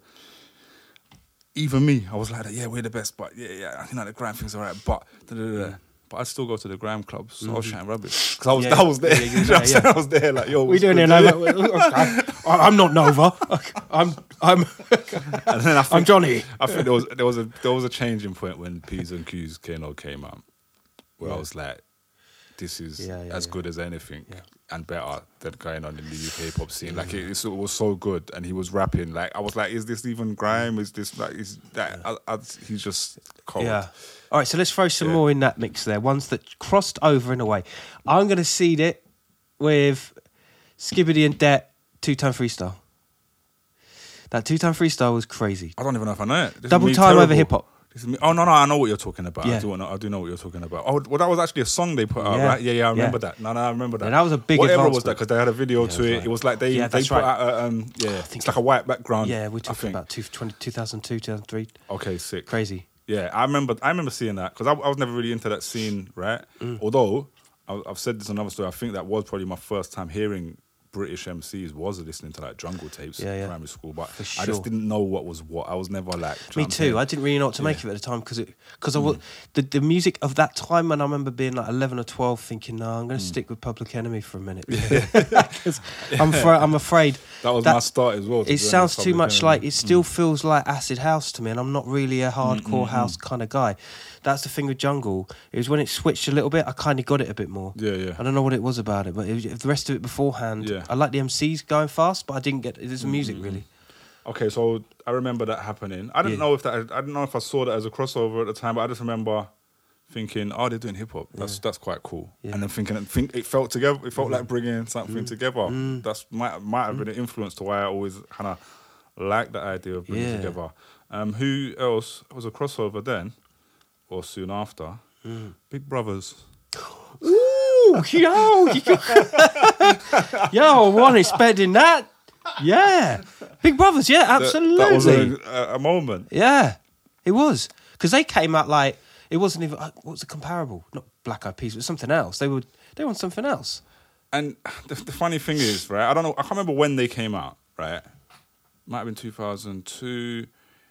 even me, I was like, yeah, we're the best, but yeah, yeah, you know, the grime thing's all right, but da, da, da, da. But I'd still go to the grime clubs, so I was chatting rubbish. Because I was, Yeah, I was there. yeah, you You was know what I'm there, saying? yeah. I was there, like, yo, We what's doing good, it, yeah? Nova? I- I'm not Nova. I'm I'm And then I think, I'm Johnny. I think there was there was a there was a changing point when P's and Q's Kano came out, where I Yeah. was like, this is Yeah, yeah, as yeah. good as anything Yeah. and better than going on in the U K hip hop scene. Like it, it was so good, and he was rapping. Like I was like, is this even grime? Is this like is that? I, I, he's just cold. Yeah. All right, so let's throw some Yeah. more in that mix there. Ones that crossed over in a way. I'm going to seed it with Skibbity and Det two-time freestyle. That two-time freestyle was crazy. I don't even know if I know it. This is Double me time over terrible. hip-hop. This is me. Oh no, no, I know what you're talking about. Yeah. I do know. I do know what you're talking about. Oh, well, that was actually a song they put out, Yeah. right? Yeah, yeah, I remember Yeah. that. No, no, I remember that. Yeah, that was a big Whatever was advancement. that? Because they had a video Yeah, to that's it. right. It was like they Yeah, they that's put right. out a, um yeah, think it's like a white background. Yeah, we're I talking think. about two, twenty, two thousand two, two thousand three. Okay, sick. Crazy. Yeah, I remember. I remember seeing that because I, I was never really into that scene, right? Mm. Although I, I've said this in another story. I think that was probably my first time hearing British M Cs was listening to like jungle tapes Yeah, in yeah. primary school, but For I sure. just didn't know what was what. I was never like. do you know Me what I'm too. saying? I didn't really know what to make Yeah. of it at the time because it because I was the, the music of that time, and I remember being like eleven or twelve, thinking, "No, I'm going to stick with Public Enemy for a minute." 'Cause I'm afraid. I'm afraid That was that- my start as well. to it be sounds honest, too Public much Enemy. like it still feels like acid house to me, and I'm not really a hardcore house kind of guy. That's the thing with jungle. It was when it switched a little bit, I kind of got it a bit more. Yeah, yeah. I don't know what it was about it, but it was, the rest of it beforehand, Yeah. I like the M Cs going fast, but I didn't get it. It's music really. Okay, so I remember that happening. I didn't Yeah. know if that. I didn't know if I saw that as a crossover at the time, but I just remember thinking, "Oh, they're doing hip hop. That's that's quite cool." Yeah. And then thinking, think it felt together. It felt like bringing something together. That's might might have been an influence to why I always kind of like the idea of bringing Yeah. together. Um, who else was a crossover then, or soon after? Mm. Big Brothers. Ooh, yo, you- yo, I wasn't expecting that. Yeah, Big Brothers. Yeah, That- absolutely. That, was a, a, a moment. Yeah, it was because they came out like it wasn't even uh, what was the comparable? Not Black Eyed Peas, but something else. They would they were on something else. And the, the funny thing is, right? I don't know. I can't remember when they came out. Right? Might have been two thousand two.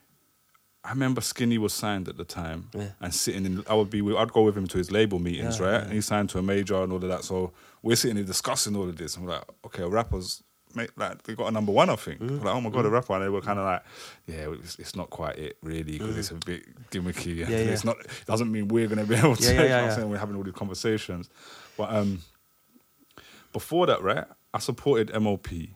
I remember Skinny was signed at the time, Yeah. and sitting in. I would be. with- I'd go with him to his label meetings, Yeah, right? yeah. And he signed to a major and all of that. So we're sitting here discussing all of this. I'm like, okay, rappers, mate, like they got a number one, I think. Mm. Like, oh my god, a rapper, and they were kind of like, yeah, it's, it's not quite it really because it's a bit gimmicky. Mm. Yeah, It's yeah. not. It doesn't mean we're gonna be able to. Yeah, yeah, you know yeah, what I'm yeah. saying? We're having all these conversations, but um, before that, right? I supported M O P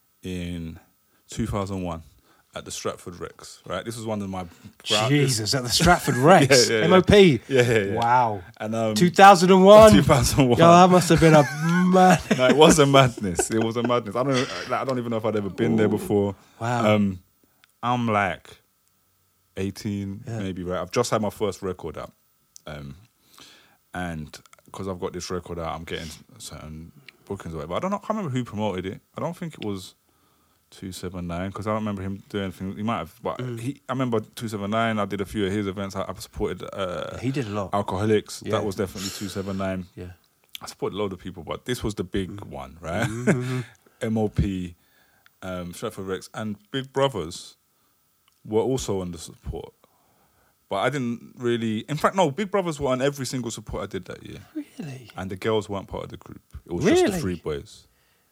in two thousand one. At the Stratford Rex, right? This was one of my ground- Jesus, at the Stratford Rex, Yeah, yeah, yeah. M O P. Yeah, yeah, yeah. Wow. And um, two thousand one. two thousand one. Yo, that must have been a mad. No, it was a madness. It was a madness. I don't. Like, I don't even know if I'd ever been there before. Wow. Um, I'm like eighteen, Yeah. maybe. Right. I've just had my first record out, um, and because I've got this record out, I'm getting certain bookings or whatever. I don't know. I can't remember who promoted it. I don't think it was two seven nine because I don't remember him doing anything. He might have, but Mm. he. I remember two seven nine. I did a few of his events. I, I supported uh, He did a lot. Alcoholics. Yeah. That was definitely two seven nine. Yeah. I support a load of people, but this was the big Mm. one, right? Mm-hmm. M O P, um, Stratford Rex, and Big Brothers were also on the support. But I didn't really... In fact, no, Big Brothers were on every single support I did that year. Really? And the girls weren't part of the group. It was just the Really? three boys.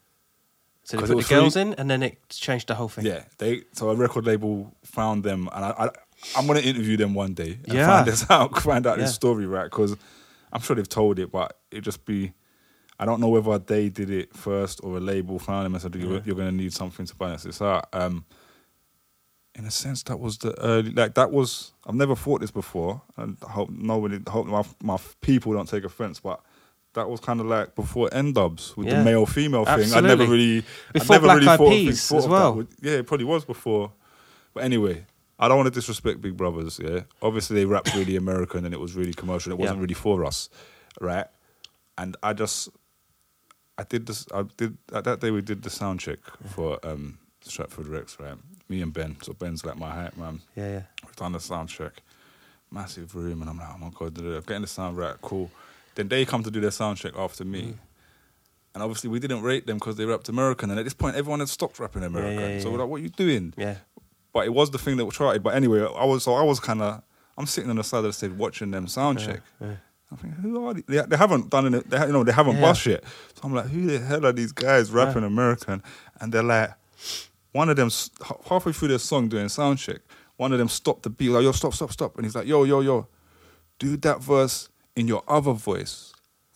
So they 'Cause put it the was girls free- in, and then it changed the whole thing. Yeah, they. So a record label found them, and I, I, I'm going to interview them one day and Yeah. find this out, find out Yeah. this story, right? Because I'm sure they've told it, but it just be... I don't know whether they did it first or a label found them and said, you're, you're going to need something to balance this out. Um, in a sense, that was the early... Like, that was... I've never thought this before, and I hope nobody... I hope my, my people don't take offence, but that was kind of like before N-Dubs with Yeah. the male-female thing. I Absolutely. never really... Before I never Black really Eyed thought, Peas thought as of well. that. Yeah, it probably was before. But anyway, I don't want to disrespect Big Brothers, yeah? Obviously, they rapped really American and it was really commercial. It wasn't Yeah. really for us, right? And I just... I did this. I did uh, that day. We did the sound check for um, Stratford Rex, right? Me and Ben. So Ben's like my hype man. Yeah, yeah. We've done the sound check, massive room, and I'm like, oh my god, I'm getting the sound right, cool. Then they come to do their sound check after me, Mm. and obviously we didn't rate them because they rapped American, and at this point everyone had stopped rapping American. yeah, yeah, so we're yeah. like, what are you doing? Yeah. But it was the thing that we tried. But anyway, I was so I was kind of I'm sitting on the side of the stage watching them sound check. yeah. I think, who are they? They, they haven't done it. They, ha- you know, they haven't Yeah. bust yet. So I'm like, who the hell are these guys rapping American? And they're like, one of them s- h- halfway through their song doing sound check. One of them stopped the beat. Like, yo, stop, stop, stop. And he's like, yo, yo, yo, do that verse in your other voice.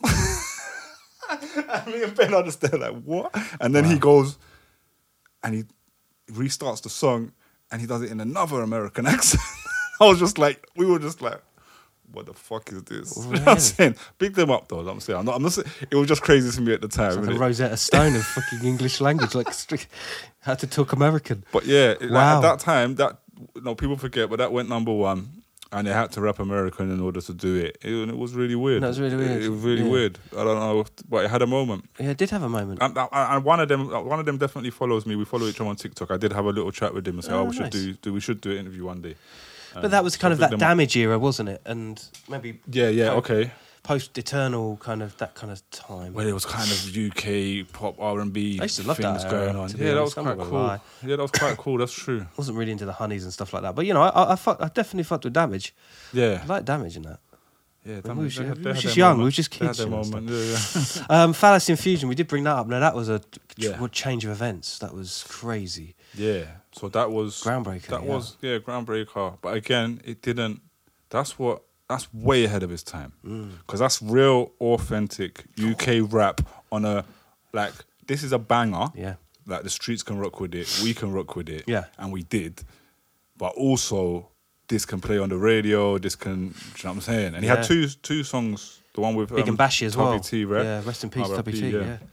And me and Ben understand like what? And then he goes, and he restarts the song, and he does it in another American accent. I was just like, we were just like, what the fuck is this? You know what I'm saying? Big them up though. I'm saying, I'm not. I'm not. saying- It was just crazy to me at the time. Like innit? a Rosetta Stone of fucking English language, like strict, had to talk American. But yeah, it- like, Wow. at that time, that no people forget, but that went number one, and they had to rap American in order to do it. It, and it was really weird. That was really It- weird. It, was really Yeah. weird. I don't know, if- but it had a moment. Yeah, it did have a moment. And, and- and one of them, one of them definitely follows me. We follow each other on TikTok. I did have a little chat with him and say, Oh, "Oh, we should nice. do, do, we should do an interview one day." Um, But that was so kind of big that them up. damage era, wasn't it? And maybe Yeah, yeah, okay. post Eternal kind of that kind of time. Well, it was kind of U K pop R and B I used to love things that era, going on. to be Yeah, that was honest, I'm quite not cool. gonna lie. Yeah, that was quite cool. That's true. Wasn't really into the honeys and stuff like that. But you know, I I, I, fuck, I definitely fucked with Damage. Yeah, I like Damage in that. yeah. we damn was it, ju- they had- we they was had just their young, we moment. was just They had kids, their you know, moment. Yeah, yeah. Um, Fallacy Infusion, we did bring that up. Now that was a Yeah. what change of events. That was crazy. Yeah, so that was Groundbreaker, That yeah. was yeah, groundbreaker. But again, it didn't. That's what. That's way ahead of its time. Mm. Because that's real, authentic U K rap on a like. This is a banger. Yeah. Like the streets can rock with it. We can rock with it. Yeah. And we did. But also, this can play on the radio. This can. Do you know what I'm saying? And he Yeah. had two two songs. The one with Big um, and Bashy as Tubby well. T, right? Yeah, rest in peace, R I P, Tubby T. Yeah.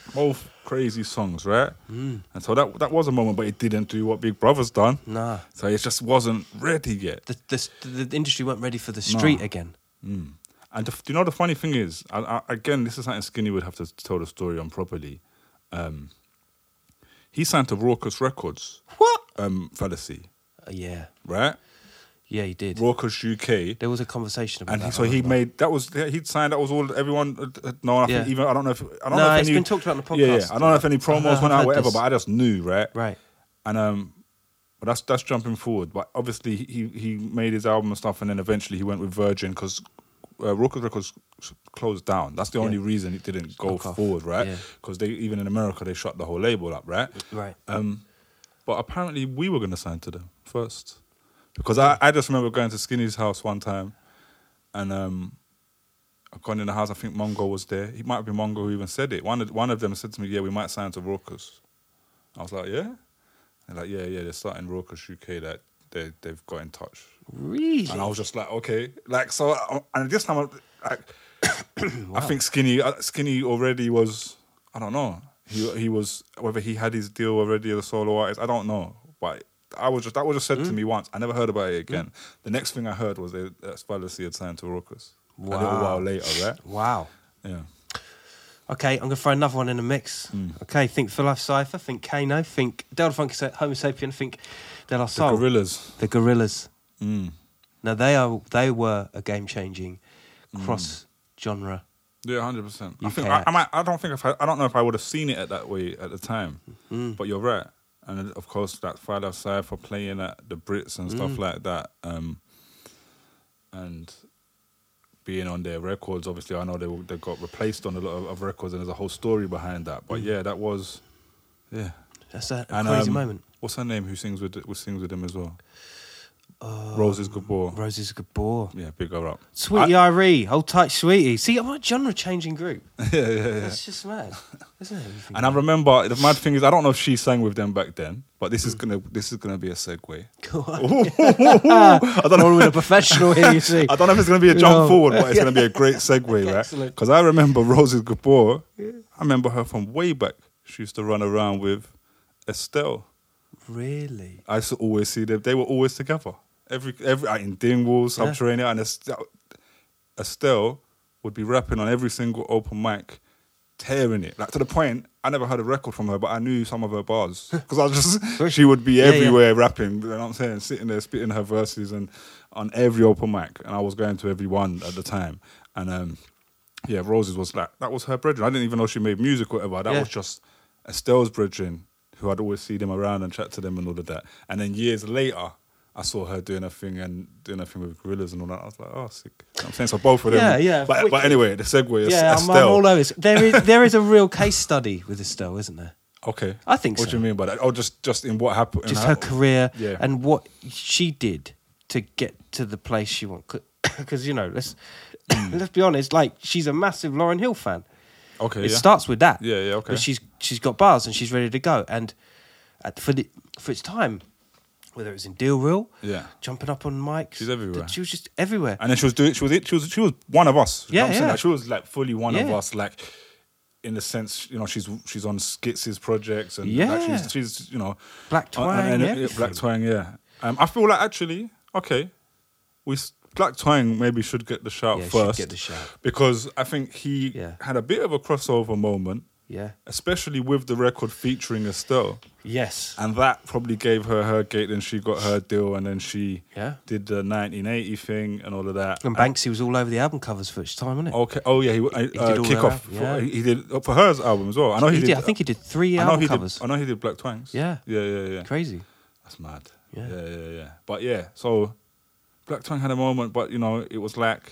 both crazy songs, right? Mm. And so that that was a moment, but it didn't do what Big Brother's done. Nah. So it just wasn't ready yet. The, the, the industry weren't ready for the street No. again. Mm. And the, you know the funny thing is, I, I, again, this is something Skinny would have to tell the story on properly. Um, he signed to Raucous Records, What? um, Fallacy, Uh, yeah. right? Yeah, he did. Raucous U K. There was a conversation about And that. he, so I he remember. made that was he'd signed that was all everyone had- had known. I think Yeah. even I don't know if I don't No, know if it's any, been talked about on the podcast. Yeah, yeah. I don't know if any I've promos heard- went I've out, heard whatever, this. but I just knew, right? Right. And um, but that's that's jumping forward. But obviously he he made his album and stuff, and then eventually he went with Virgin because uh, Raucous Records closed down. That's the Yeah. only reason it didn't go Fuck off. forward, right? Yeah. Because they even in America they shut the whole label up, right? Right. Um, but apparently we were going to sign to them first. Because I, I just remember going to Skinny's house one time and um, I've gone in the house, I think Mongo was there. He might have been Mongo who even said it. One of, one of them said to me, yeah, we might sign to Raucous. I was like, yeah? They're like, yeah, yeah, they're starting Raucous U K, that they, they've got in touch. Really? And I was just like, okay. Like, so, uh, and this time, I, like, I think Skinny uh, Skinny already was, I don't know, he he was, whether he had his deal already as a solo artist, I don't know. But I was just, that was just said Mm. to me once. I never heard about it again. The next thing I heard was that that Fallacy had signed to Raucous. A little Wow. while later, right? Wow. Yeah. Okay, I'm going to throw another one in the mix. Mm. Okay, think For Life Cypher, think Kano, think Del Funk Homo Sapien, think De La The Soul. Gorillas. The Gorillas. Mm. Now, they are they were a game-changing cross-genre. Yeah, hundred percent. I U K think I, I act. might. I don't think if I, I don't know if I would have seen it at that way at the time. Mm. But you're right, and of course that Friday Outside for playing at the Brits and Mm. stuff like that, um, and being on their records. Obviously, I know they were- they got replaced on a lot of, of records, and there's a whole story behind that. But Mm. yeah, that was yeah. That's a, a And, crazy um, moment. What's her name? Who sings with who sings with him as well? Uh, Roses Gabor. Roses Gabor. Yeah, big her up. Sweetie Irie, hold tight, Sweetie. See, I'm a genre-changing group. yeah, yeah, yeah. It's just mad, isn't it? You think And I about remember the mad thing is I don't know if she sang with them back then, but this is gonna this is gonna be a segue. it. Go on. I don't All know. with a professional here, you see. I don't know if it's going to be a jump No. forward, but it's going to be a great segue, right? Excellent. Because I remember Roses Gabor. I remember her from way back. She used to run around with Estelle. Really? I used to always see them. They were always together. Every every in Dingwall, Subterranean, and Estelle, Estelle would be rapping on every single open mic, tearing it. Like to the point, I never heard a record from her, but I knew some of her bars because I was just she would be Yeah, everywhere rapping. You know what I'm saying? Sitting there spitting her verses and on every open mic, and I was going to every one at the time. And um, yeah, Roses was like that was her brethren. I didn't even know she made music or whatever. That Yeah. was just Estelle's brethren, who I'd always see them around and chat to them and all of that. And then years later, I saw her doing a thing and doing a thing with Gorillas and all that. I was like, oh, sick. You know what I'm saying? So both of them. Yeah, yeah, But, wicked. but anyway, the segue is Yeah, I'm, Estelle. I'm all over this. There is, there is a real case study with Estelle, isn't there? Okay. I think What so. do you mean by that? Oh, just, just in what happened? in Just how- her career Yeah. and what she did to get to the place she wants. Because, you know, let's, let's be honest, like, she's a massive Lauryn Hill fan. Okay, It yeah. starts with that. Yeah, yeah, okay. But she's she's got bars and she's ready to go. And at, for the for its time, whether it was in Deal Real, Yeah. jumping up on mics, She's everywhere. that She was just everywhere. And then she was doing, she was, she was, she was one of us. You know Yeah, what I'm saying? yeah. Like, she was like fully one of Yeah. us, like in the sense, you know, she's she's on Skits' projects and Yeah. like, she's, she's, you know, Black on- Twang, on- and- everything. Black Twang, yeah. Um, I feel like actually, okay, we s- Black Twang maybe should get the shout Yeah, should first get the shout. because I think he Yeah. had a bit of a crossover moment, Yeah. especially with the record featuring Estelle. Yes. And that probably gave her her gate, and she got her deal, and then she Yeah. did the nineteen eighty thing and all of that. And Banksy was all over the album covers for its time, wasn't it? Okay. Oh yeah, he, uh, did uh, all kick that, off. yeah. For, he did uh, for her album as well. I know he, he did. did. I think he did three I know album he covers. did. I know he did Black Twangs. Yeah. Yeah, yeah, yeah. Crazy. That's mad. Yeah. Yeah, yeah, yeah. But yeah, so Black Twang had a moment, but you know, it was like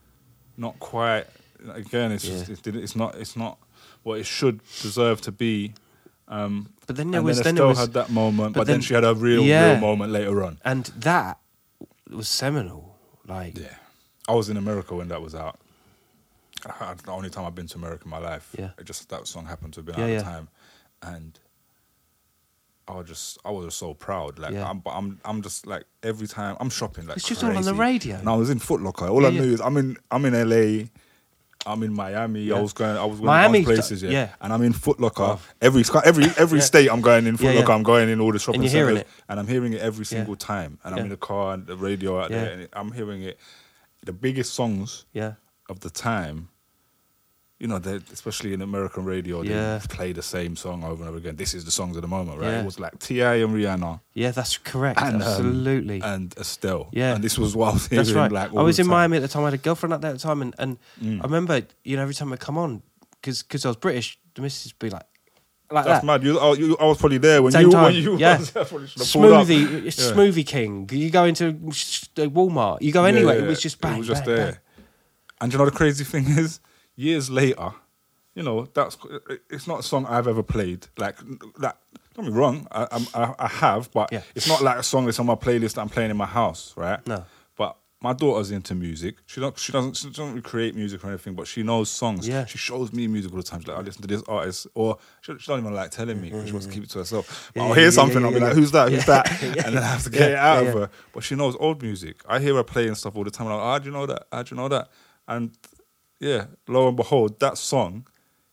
not quite. Again, it's just Yeah. it didn't, it's not it's not what it should deserve to be. Um, But then there and was then then Estelle there was had that moment, but but, then, then- she had a real, Yeah. real moment later on. and that was seminal. Like Yeah, I was in America when that was out. I, the only time I've been to America in my life. Yeah. It just that song happened to have been Yeah, out at yeah. the time, and I was just I was just so proud. Like, Yeah. I'm, but I'm I'm just like every time I'm shopping like It's just all on the crazy. radio. And I was in Foot Locker. All Yeah, I yeah. knew is I'm in I'm in L A. I'm in Miami. Yeah. I was going. I was going Miami, to places. Yeah. yeah. And I'm in Foot Locker. Oh. Every every every Yeah. state I'm going in Foot Yeah, Locker. yeah. I'm going in all the shopping you're hearing centers, it. and I'm hearing it every Yeah. single time. And I'm Yeah. in the car and the radio out Yeah. there, and I'm hearing it. The biggest songs Yeah. of the time. You know, they- especially in American radio, Yeah. they play the same song over and over again. This is the songs of the moment, right? Yeah. It was like T I and Rihanna Yeah, that's correct. and um, Absolutely. and Estelle. Yeah. and this was what I was hearing. That's right. Like, I all was the in time. Miami at the time. I had a girlfriend out there at the time, and, and Mm. I remember, you know, every time I come on, because I was British, the missus would be like, like That's that. mad. You, oh, you, I was probably there when Same you time. when you Yeah. was there. Probably should have pulled up. Smoothie, Yeah. Smoothie King. You go into sh- Walmart, you go Yeah, anywhere. yeah, It was just bang, It was just bang, there. bang. And you know the crazy thing is, years later, you know that's it's not a song I've ever played. Like that. Don't be wrong. I, I'm- I I have, but Yeah. it's not like a song that's on my playlist that I'm playing in my house, right? No. But my daughter's into music. She don't. She doesn't. She doesn't really create music or anything, but she knows songs. Yeah. She shows me music all the time. She's like, I listen to this artist, or she, she don't even like telling me because she wants to keep it to herself. But Yeah, I'll yeah, hear yeah, something. yeah, I'll be yeah, like, yeah. who's that? Who's Yeah. that? Yeah. And then I have to get Yeah, it out yeah, of yeah. her. But she knows old music. I hear her playing stuff all the time. I'm like, how'd you know that? How'd you know that? And yeah, lo and behold, that song,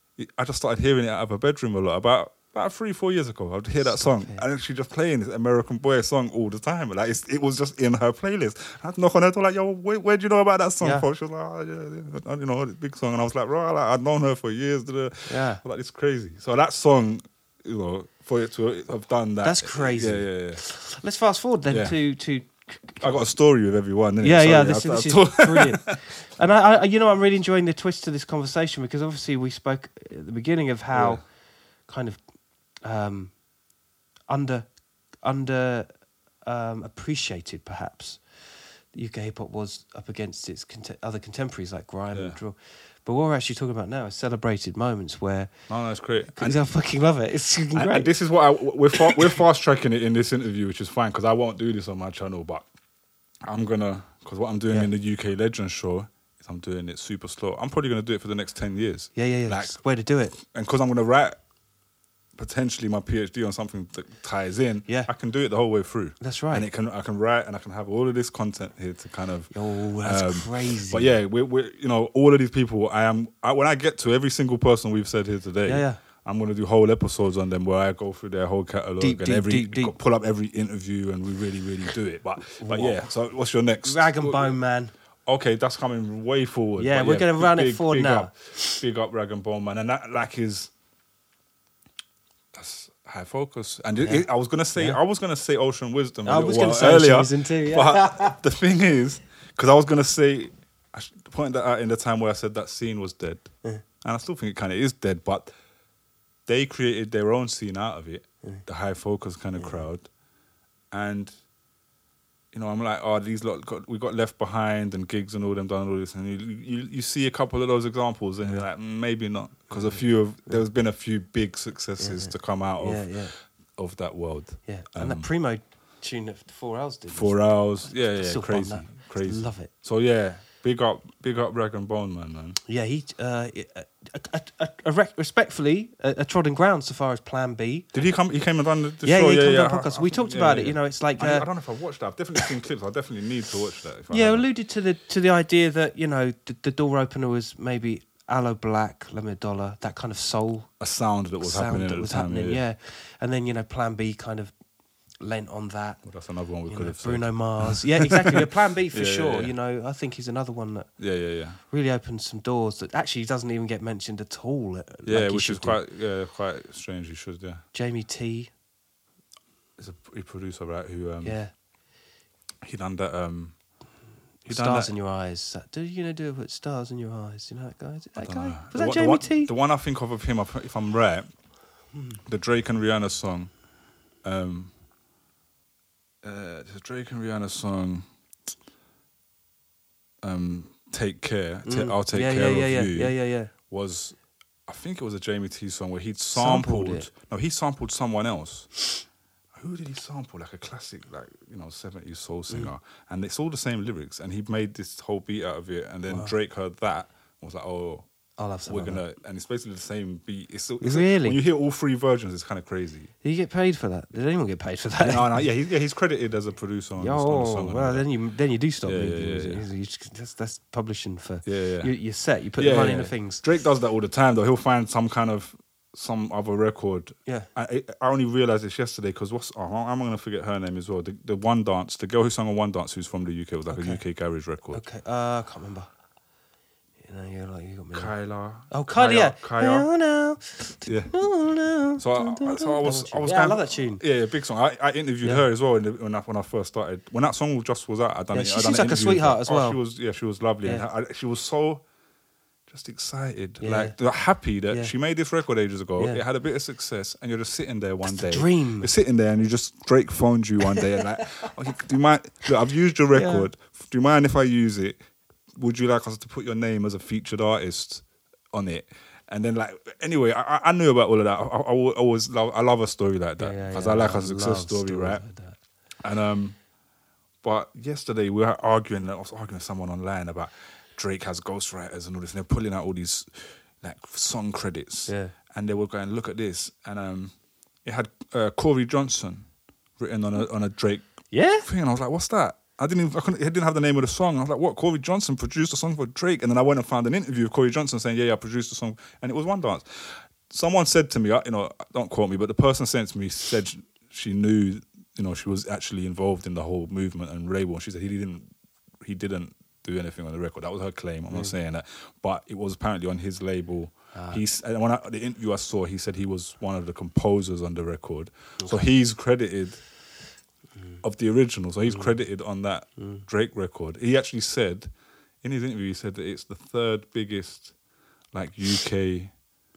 I just started hearing it out of her bedroom a lot. About about three, four years ago, I'd hear that song, and then she just playing this American Boy song all the time. Like it's, it was just in her playlist. I had to knock on her door like, "Yo, where, where'd you know about that song?" Yeah. For? She was like, "Oh yeah, yeah, you know, this big song." And I was like, "Right, like, I'd known her for years." Da, da. Yeah. Like it's crazy. So that song, you know, for it to have done that, That's crazy. Yeah, yeah, yeah. Let's fast forward then Yeah. to to I got a story with everyone. Innit? yeah, Sorry, yeah. I- This, I- this is I thought- brilliant. And I, I, you know, I'm really enjoying the twist to this conversation because obviously we spoke at the beginning of how Yeah. kind of um, under under um, appreciated perhaps U K hip hop was up against its cont- other contemporaries like grime Yeah. and drill. But what we're actually talking about now is celebrated moments where No, no, it's great. because I fucking love it. It's fucking And, great. and this is what I, we're fa- we're fast tracking it in this interview, which is fine because I won't do this on my channel, but I'm gonna because what I'm doing Yeah. in the U K Legends show is I'm doing it super slow. I'm probably gonna do it for the next ten years. yeah, yeah, yeah. Like, That's the way to do it. and because I'm gonna write potentially my PhD on something that ties in, Yeah. I can do it the whole way through. That's right. And it can I can write and I can have all of this content here to kind of. Oh, that's crazy. But yeah, we're, we're you know all of these people. I am I, when I get to every single person we've said here today. Yeah, yeah. I'm gonna do whole episodes on them where I go through their whole catalog Deep, and deep, every deep, deep. pull up every interview and we really really do it. But but yeah. So what's your next? Rag and Bone Man. Okay, that's coming way forward. Yeah, But we're gonna big- run it big- forward big now. Up, big up Rag and Bone Man, and that like is that's high focus. And it, Yeah. it, I was gonna say Yeah. I was gonna say Ocean Wisdom. a I little was gonna while say Ocean earlier, Wisdom too, yeah. But the thing is, because I was gonna say, I should point that out in the time where I said that scene was dead, and I still think it kind of is dead, but they created their own scene out of it, the high focus kind of crowd, and you know, I'm like, oh, these lot got, we got left behind and gigs and all them done all this, and you you, you see a couple of those examples, and you're like, mm, maybe not, because a few of there's been a few big successes Yeah. to come out of Yeah, yeah. of that world. Yeah, and Um, that Primo tune that Four Hours did. was- Four hours, yeah, yeah, Still bump crazy, that. crazy. Love it. So yeah, big up, big up, Rag and Bone Man, man. Yeah, he uh, a, a, a, a rec- respectfully a, a trodden ground so far as Plan B. Did he come? He came and done the, the Yeah, show. yeah, he yeah, came yeah. on the podcast. We talked about it, you know, it's like, I, uh, I don't know if I've watched that. I've definitely seen clips. I definitely need to watch that. If I Yeah, haven't. alluded to the to the idea that you know the, the door opener was maybe Aloe Black, Lemon Dollar, that kind of soul a sound that was sound happening that at was the time. happening. yeah, Yeah. and then you know Plan B kind of lent on that. Well, that's another one we You could know, have said. Bruno Mars. Yeah, exactly. Yeah, Plan B for Yeah, yeah, sure. yeah. You know, I think he's another one that Yeah, yeah, yeah. really opened some doors that actually doesn't even get mentioned at all. uh, Yeah, like he which should is do. quite, yeah, quite strange. You should, yeah. Jamie T. He's a he producer, right? Who um, Yeah, he done that. Um, he done stars that. in your eyes. That, do you know do it with stars in your eyes? You know that guy? Is it I that don't guy? know. Was The that one- the Jamie one, T? The one I think of of him, if I'm right, the Drake and Rihanna song. Um, uh, the Drake and Rihanna song. Um, take care. Ta- Mm. I'll take yeah, care yeah, yeah, of yeah, you. Yeah, yeah, yeah. Was I think it was a Jamie T song where he'd Sampled sampled. it. No, he sampled someone else. Who did he sample? Like a classic, like you know, seventies soul singer, Mm. and it's all the same lyrics. And he made this whole beat out of it. And then Drake heard that and was like, "Oh, I'll have some. we're of gonna, that. and it's basically the same beat. It's, still- it's Really? when you hear all three versions, it's kind of crazy. Did you get paid for that? Did anyone get paid for that? no, no, yeah, he's, yeah, he's credited as a producer on, this, on the Oh, song. and well, all that. then you then you do stop Yeah, making yeah, yeah, music. yeah. You just- that's, that's publishing for Yeah, yeah. You, you're set. You put yeah, the money yeah. into things. Drake does that all the time, though. He'll find some kind of some other record. Yeah. I, I only realized this yesterday because what's oh, I'm gonna forget her name as well. The, the One Dance, the girl who sang on One Dance, who's from the U K, was like Okay. a U K garage record. Okay, uh, I can't remember. You know, you're like you got me. now. Kyla. Oh, Kylie, yeah. Kaya. No, no, Yeah. no, no. So I, so I was, I was. Yeah, I going- love that tune. Yeah, yeah, big song. I, I interviewed Yeah. her as well in the, when I when I first started. When that song just was out, I done. Yeah, it, she I done seems an like a interview with sweetheart her. as Oh, well. she was, yeah, she was lovely. Yeah. And I, she was so just excited, Yeah. like happy that Yeah. she made this record ages ago. Yeah. It had a bit of success, and you're just sitting there one That's day. the dream. You're sitting there, and you just Drake phoned you one day, and like, okay, do you mind? Look, I've used your record. Do you mind if I use it? Would you like us to put your name as a featured artist on it? And then, like, anyway, I, I- I knew about all of that. I, I, I always love, I love a story like that Yeah, yeah, because yeah. I like I a success love story, stories right? like that. And um, but yesterday we were arguing. I was arguing with someone online about Drake has ghostwriters and all this, and they're pulling out all these like song credits. Yeah. And they were going, look at this, and um, it had uh, Corey Johnson written on a on a Drake Yeah. thing, and I was like, what's that? I didn't even, I couldn't, it didn't have the name of the song. I was like, what? Corey Johnson produced a song for Drake? And then I went and found an interview of Corey Johnson saying, yeah, yeah, I produced a song. And it was One Dance. Someone said to me, I- you know, don't quote me, but the person sent to me said sh- she knew, you know, she was actually involved in the whole movement and label. And she said he didn't, he didn't do anything on the record. That was her claim. I'm not saying that. But it was apparently on his label. He's, and when I, the interview I saw, he said he was one of the composers on the record. So he's credited of the original. So he's credited on that Drake record. He actually said, in his interview, he said that it's the third biggest, like, U K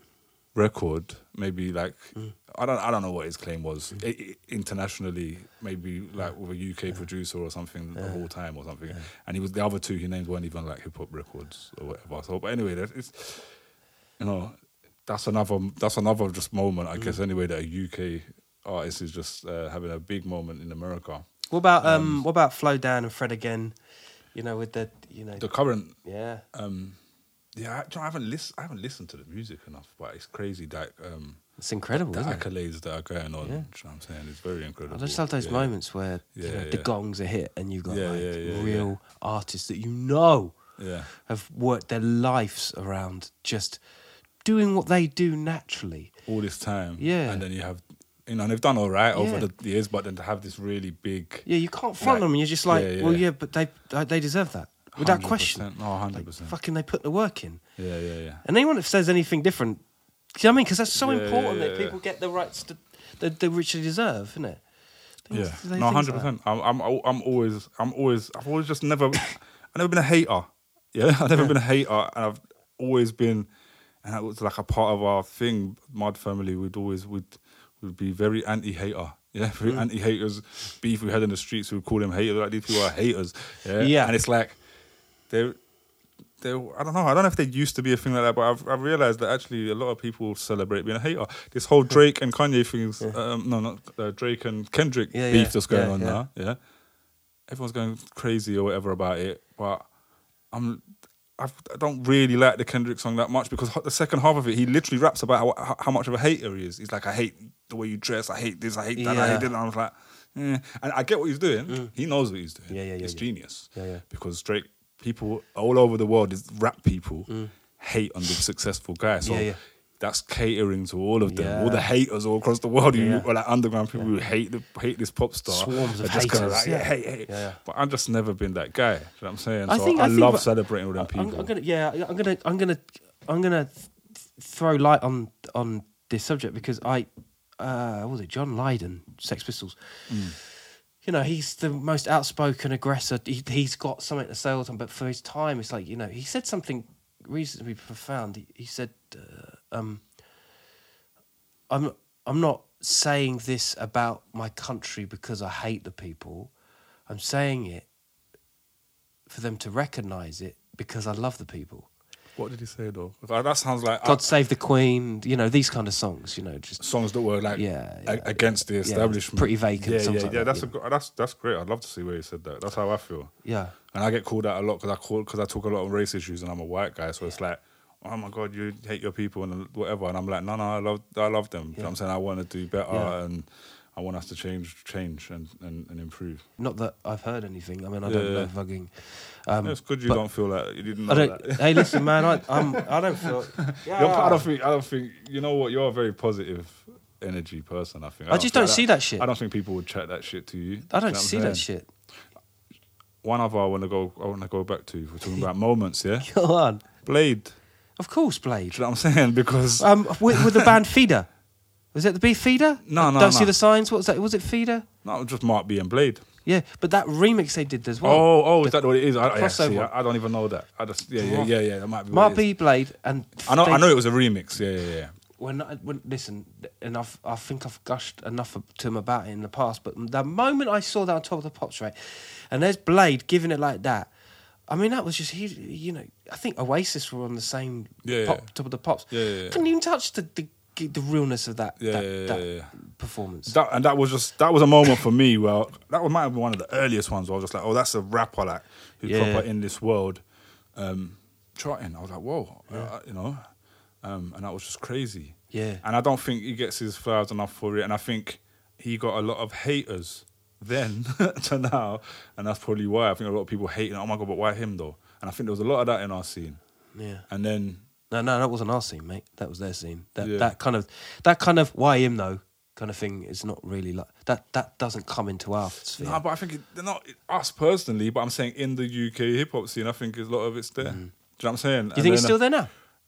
record. Maybe like I don't I don't know what his claim was. I- I- internationally, maybe like with a U K producer or something of all time or something. And he was the other two he named weren't even like hip hop records or whatever. So, but anyway, that- it's you know that's another that's another just moment I guess anyway that a U K artist is just uh, having a big moment in America. What about um? What about Flow Down and Fred Again? You know, with the you know. The current yeah. um, yeah, I, I haven't listened. I haven't listened to the music enough, but it's crazy that um, It's incredible, the isn't it? accolades that are going on. Yeah. You know what I'm saying? It's very incredible. I just love those Yeah. moments where you Yeah, know, the yeah. gong's a hit and you've got Yeah, like yeah, yeah, real artists that you know Yeah, have worked their lives around just doing what they do naturally. all this time. Yeah. and then you have, you know, and they've done all right over Yeah. the years, but then to have this really big, Yeah, you can't front Like, them, and you're just like, yeah, yeah. well, yeah, but they they deserve that without one hundred question. percent. No, hundred percent. Fucking, they put the work in. Yeah, yeah, yeah. And anyone that says anything different, do you know what I mean? Because that's so Yeah, important yeah, that yeah. people get the rights to, that they richly deserve, isn't it? Things- Yeah, things no, like hundred that. percent. I'm, I'm, I'm always, I'm always, I've always just never, I've never been a hater. Yeah, I've never been a hater, and I've always been, and it was like a part of our thing. Mud family, we'd always, we'd, we'd be very anti-hater. Yeah, very Mm. anti-haters. Beef we had in the streets, we would call them haters. Like these people are haters. Yeah, Yeah. and it's like they're. They, I don't know. I don't know if they used to be a thing like that, but I've, I've realized that actually a lot of people celebrate being a hater. This whole Drake and Kanye thing is, um, no, not uh, Drake and Kendrick Yeah, beef yeah, that's going yeah, on yeah. now. Yeah, everyone's going crazy or whatever about it, but I'm. I've, I don't really like the Kendrick song that much because the second half of it, he literally raps about how, how much of a hater he is. He's like, I hate the way you dress, I hate this, I hate that, I Yeah. hate that. And I was like, eh. And I get what he's doing. He knows what he's doing. Mm. Yeah, yeah, yeah, It's yeah. genius. Yeah, yeah. Because Drake, people all over the world, is rap people hate on the successful guy. So Mm. Yeah, yeah. that's catering to all of them. Yeah. All the haters all across the world, Yeah, who yeah. are like underground people who hate the, hate this pop star. Swarms of are just gonna haters, like, yeah. yeah, hate, hate. Yeah, yeah. But I've just never been that guy. You know what I'm saying? I so think- I, I think love what- celebrating all them I'm, people. I'm gonna, yeah, I'm gonna, I'm gonna, I'm gonna th- throw light on on this subject because I, uh, what was it John Lydon, Sex Pistols? Mm. You know, he's the most outspoken aggressor. He, he's got something to say all the time, but for his time, it's like you know, he said something reasonably profound. He, he said, uh, um, "I'm, I'm not saying this about my country because I hate the people. I'm saying it for them to recognise it because I love the people." What did he say though? That sounds like God uh, Save the Queen, you know, these kind of songs, you know, just songs that were like Yeah, a- yeah. against the establishment. Pretty Vacant, Yeah, songs yeah, like yeah. that, That's you a, gr- that's that's great. I'd love to see where he said that. That's how I feel. yeah. And I get called out a lot because I call because I talk a lot of race issues, and I'm a white guy. So it's like, oh my God, you hate your people and whatever. And I'm like, no, no, I love, I love them. You know what I'm saying? I want to do better Yeah. and I want us to change, change and, and, and improve. Not that I've heard anything. I mean, I Yeah, don't know yeah. fucking. Um, It's good you but don't feel like you didn't I know don't. that. Hey, listen, man. I I'm, I don't feel. Yeah. You're, I don't think. I don't think. You know what? You're a very positive energy person. I think. I just don't see that shit. I don't think people would chat that shit to you. I Do don't you know see what I'm that saying? shit. One other I want to go. I want to go back to. We're talking about moments. Yeah. Go on. Blade. Of course, Blade. Do you know what I'm saying? Because Um, with, with the band Feeder. Was it the B Feeder? No, no, Don't see no. the signs. What was that? Was it Feeder? not just Mark B and Blade. Yeah, but that remix they did as well. Oh, oh, is that what it is? I, yeah, crossover see, one. I, I don't even know that. I just yeah, yeah, yeah, yeah. That might be. what Mark it is. B, Blade, and I know. they- I know it was a remix. Yeah, yeah, yeah. When, I, when listen, and I've, I think I've gushed enough to him about it in the past, but the moment I saw that on Top of the Pops, right, and there's Blade giving it like that, I mean, that was just, he, you know, I think Oasis were on the same Yeah, pop, yeah. Top of the Pops. Yeah, yeah, yeah. Couldn't even touch the, the, the realness of that, Yeah, that, yeah, that yeah, yeah. performance. That, and that was just that was a moment for me. Well, that might have been one of the earliest ones where I was just like, oh, that's a rapper like who's Yeah. proper in this world, um, trotting. I was like, whoa, uh, you know, um, and that was just crazy. Yeah. And I don't think he gets his flowers enough for it. And I think he got a lot of haters then to now, and that's probably why I think a lot of people hating. Oh my God, but why him though? And I think there was a lot of that in our scene. Yeah. And then No, no, that wasn't our scene, mate. That was their scene. That Yeah. that kind of that kind of why him though kind of thing is not really like that. That doesn't come into our sphere. no, but I think it, they're not us personally. But I'm saying in the U K hip hop scene, I think a lot of it's there. Do you know what I'm saying? Do you think it's still there now?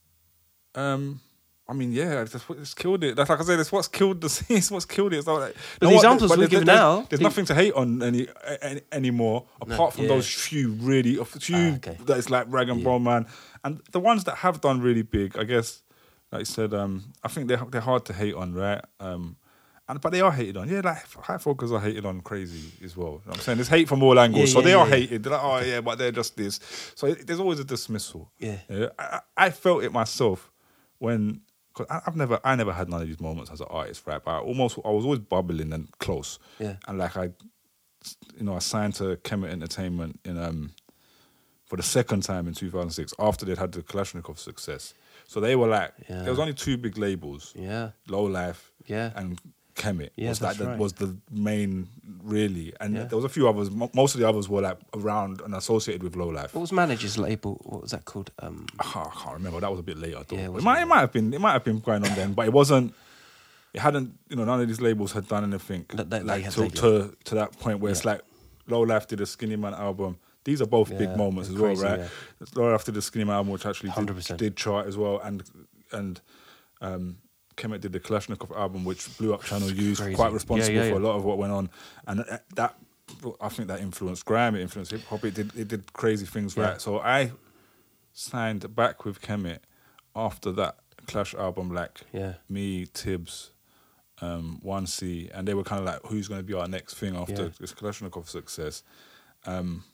Um, I mean, yeah, that's what's killed it. That's like I said, that's what's killed the scene. It's what's killed it. It's not like, But no the what, examples but we there's- give there's, now, there's the- nothing to hate on any, any anymore apart from yeah. those few really, a few Ah, okay. that it's like Rag and Yeah. Bone Man, and the ones that have done really big. I guess, like you said, um, I think they're they're hard to hate on, right? Um, and but they are hated on. Yeah, like high focus are hated on crazy as well. You know what I'm saying there's hate from all angles, Yeah, so yeah, they are yeah, yeah. hated. They're like, oh yeah, but they're just this. So it, there's always a dismissal. Yeah. Yeah, I, I I felt it myself when cause I, I've never I never had none of these moments as an artist, right? But I almost I was always bubbling and close. Yeah. And like I, you know, I signed to Kemet Entertainment in um for the second time in two thousand six after they'd had the Kalashnikov success. So they were like Yeah. there was only two big labels, Yeah. Low Life, Yeah. and Kemet. Yeah, was that's like the, right. was the main really, and Yeah. there was a few others. Mo- Most of the others were like around and associated with Low Life. What was manager's label? What was that called? Um, I can't, I can't remember. That was a bit later. Though. Yeah, it it, was might, a it bit might have been. It might have been going on then, but it wasn't. It hadn't. You know, none of these labels had done anything That they- they like had to, taken. to to that point where it's like Low Life did a Skinny Man album. These are both Yeah, big moments as they're well, crazy, right? yeah. Low Life did the Skinny Man album, which actually one hundred did, percent. did chart as well, and and um, Kemet did the Kalashnikov album, which blew up Channel U's, Crazy. quite responsible Yeah, yeah, for a yeah. lot of what went on, and uh, that. I think that influenced grime, it influenced hip hop, it did it did crazy things, Yeah. right? So I signed back with Kemet after that Clash album, like Yeah. me, Tibbs, um, one C, and they were kind of like, who's going to be our next thing after Yeah. this Kalashnikov success? Um,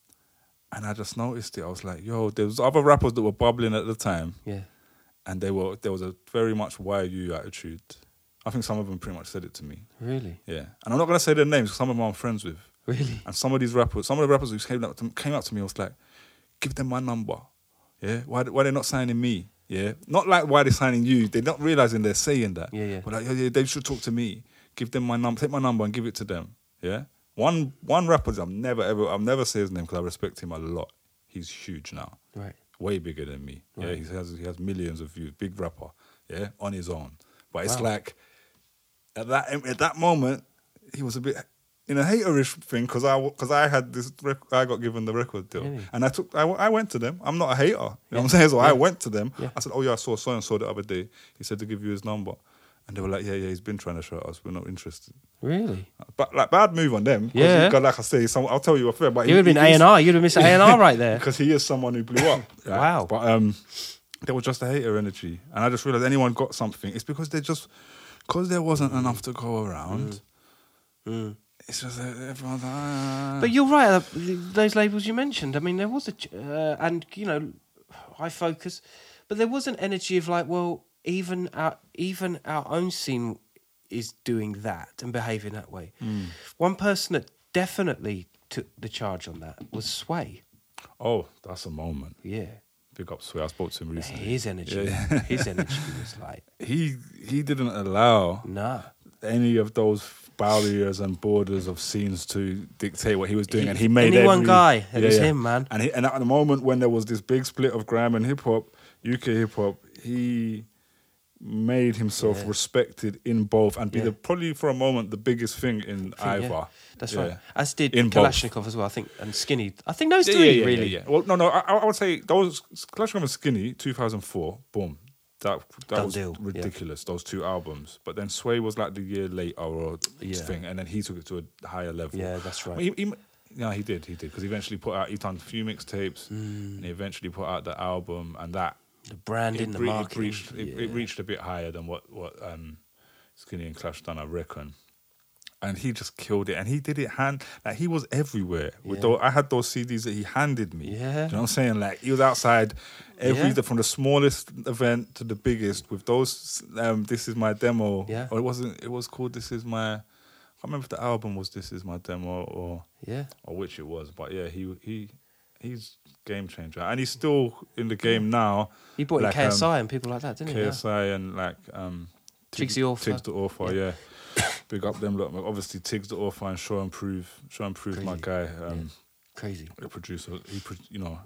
and I just noticed it. I was like, yo, there was other rappers that were bubbling at the time, yeah. and they were there was a very much why you attitude. I think some of them pretty much said it to me. Really? Yeah, and I'm not going to say their names because some of them I'm friends with. Really? And some of these rappers, some of the rappers who came up to, came up to me, I was like, give them my number. Yeah, why why they not signing me? Yeah, not like why they're signing you. They're not realizing they're saying that. Yeah, yeah. But like, yeah, yeah, they should talk to me. Give them my number. Take my number and give it to them. Yeah. One one rapper, I've never ever, I've never say his name because I respect him a lot. He's huge now, Right. way bigger than me. Yeah, Right. he has he has millions of views. Big rapper. Yeah, on his own. But it's Wow. like at that at that moment, he was a bit in a haterish thing because I because I had this rec- I got given the record deal, Really? and I took I, I went to them. I'm not a hater, you know what I'm saying? So I Yeah. went to them. Yeah. I said, "Oh yeah, I saw so and so the other day. He said to give you his number," and they were like, "Yeah, yeah, he's been trying to shout us. We're not interested." Really? But like bad move on them. 'cause Yeah. he got, like I say, some, I'll tell you a fair. But You would have been A and R. You'd have missed A and R right there. because he is someone who blew up. right? Wow. But um, there was just a hater energy, and I just realized anyone got something. It's because they just because there wasn't enough to go around. Mm. It's just that everyone's like, ah. But you're right. Uh, those labels you mentioned. I mean, there was a, ch- uh, and you know, I focus, but there was an energy of like, well, even our even our own scene is doing that and behaving that way. One person that definitely took the charge on that was Sway. Oh, that's a moment. Yeah, big up Sway. I spoke to him recently. His energy, Yeah, yeah. his energy was like, He he didn't allow nah. any of those barriers and borders of scenes to dictate what he was doing, He- and he made any one every- guy, it was him, man. And he, and at the moment when there was this big split of grime and hip hop, U K hip hop, he made himself Yeah. respected in both, and be Yeah. the probably for a moment the biggest thing in I think, either. yeah, that's Yeah. right. As did In both. Kalashnikov as well, I think, and Skinny. I think those Yeah, three yeah, yeah, really. yeah, yeah. Well, no, no, I, I would say those Kalashnikov and Skinny, two thousand four, boom. That that Done was deal, yeah. ridiculous. Those two albums, but then Sway was like the year later or Yeah. thing, and then he took it to a higher level. Yeah, that's right. He, he, yeah, he did, he did, because he eventually put out. He done a few mixtapes, Mm. and he eventually put out the album, and that The branding, it, the re- it marketing. reached it, yeah. it reached a bit higher than what what um, Skinny and Clash done, I reckon. And he just killed it, and he did it hand like he was everywhere. With Yeah. those, I had those C Ds that he handed me. Yeah. Do you know what I'm saying? Like he was outside every Yeah. from the smallest event to the biggest with those. Um, this is my demo. Yeah. Or it wasn't. It was called This Is My. I can't remember if the album was This Is My Demo or Yeah. or which it was, but yeah, he he he's game changer, and he's still in the game now. He brought Like, in K S I um, and people like that, didn't K he? S I and like um, Tiggs the Author. Tiggs the Author, yeah. Big up them. Look, obviously Tiggs the Author and Show and Prove, Show and Prove, my Crazy. guy, um, Crazy. the producer. He, pro- you know,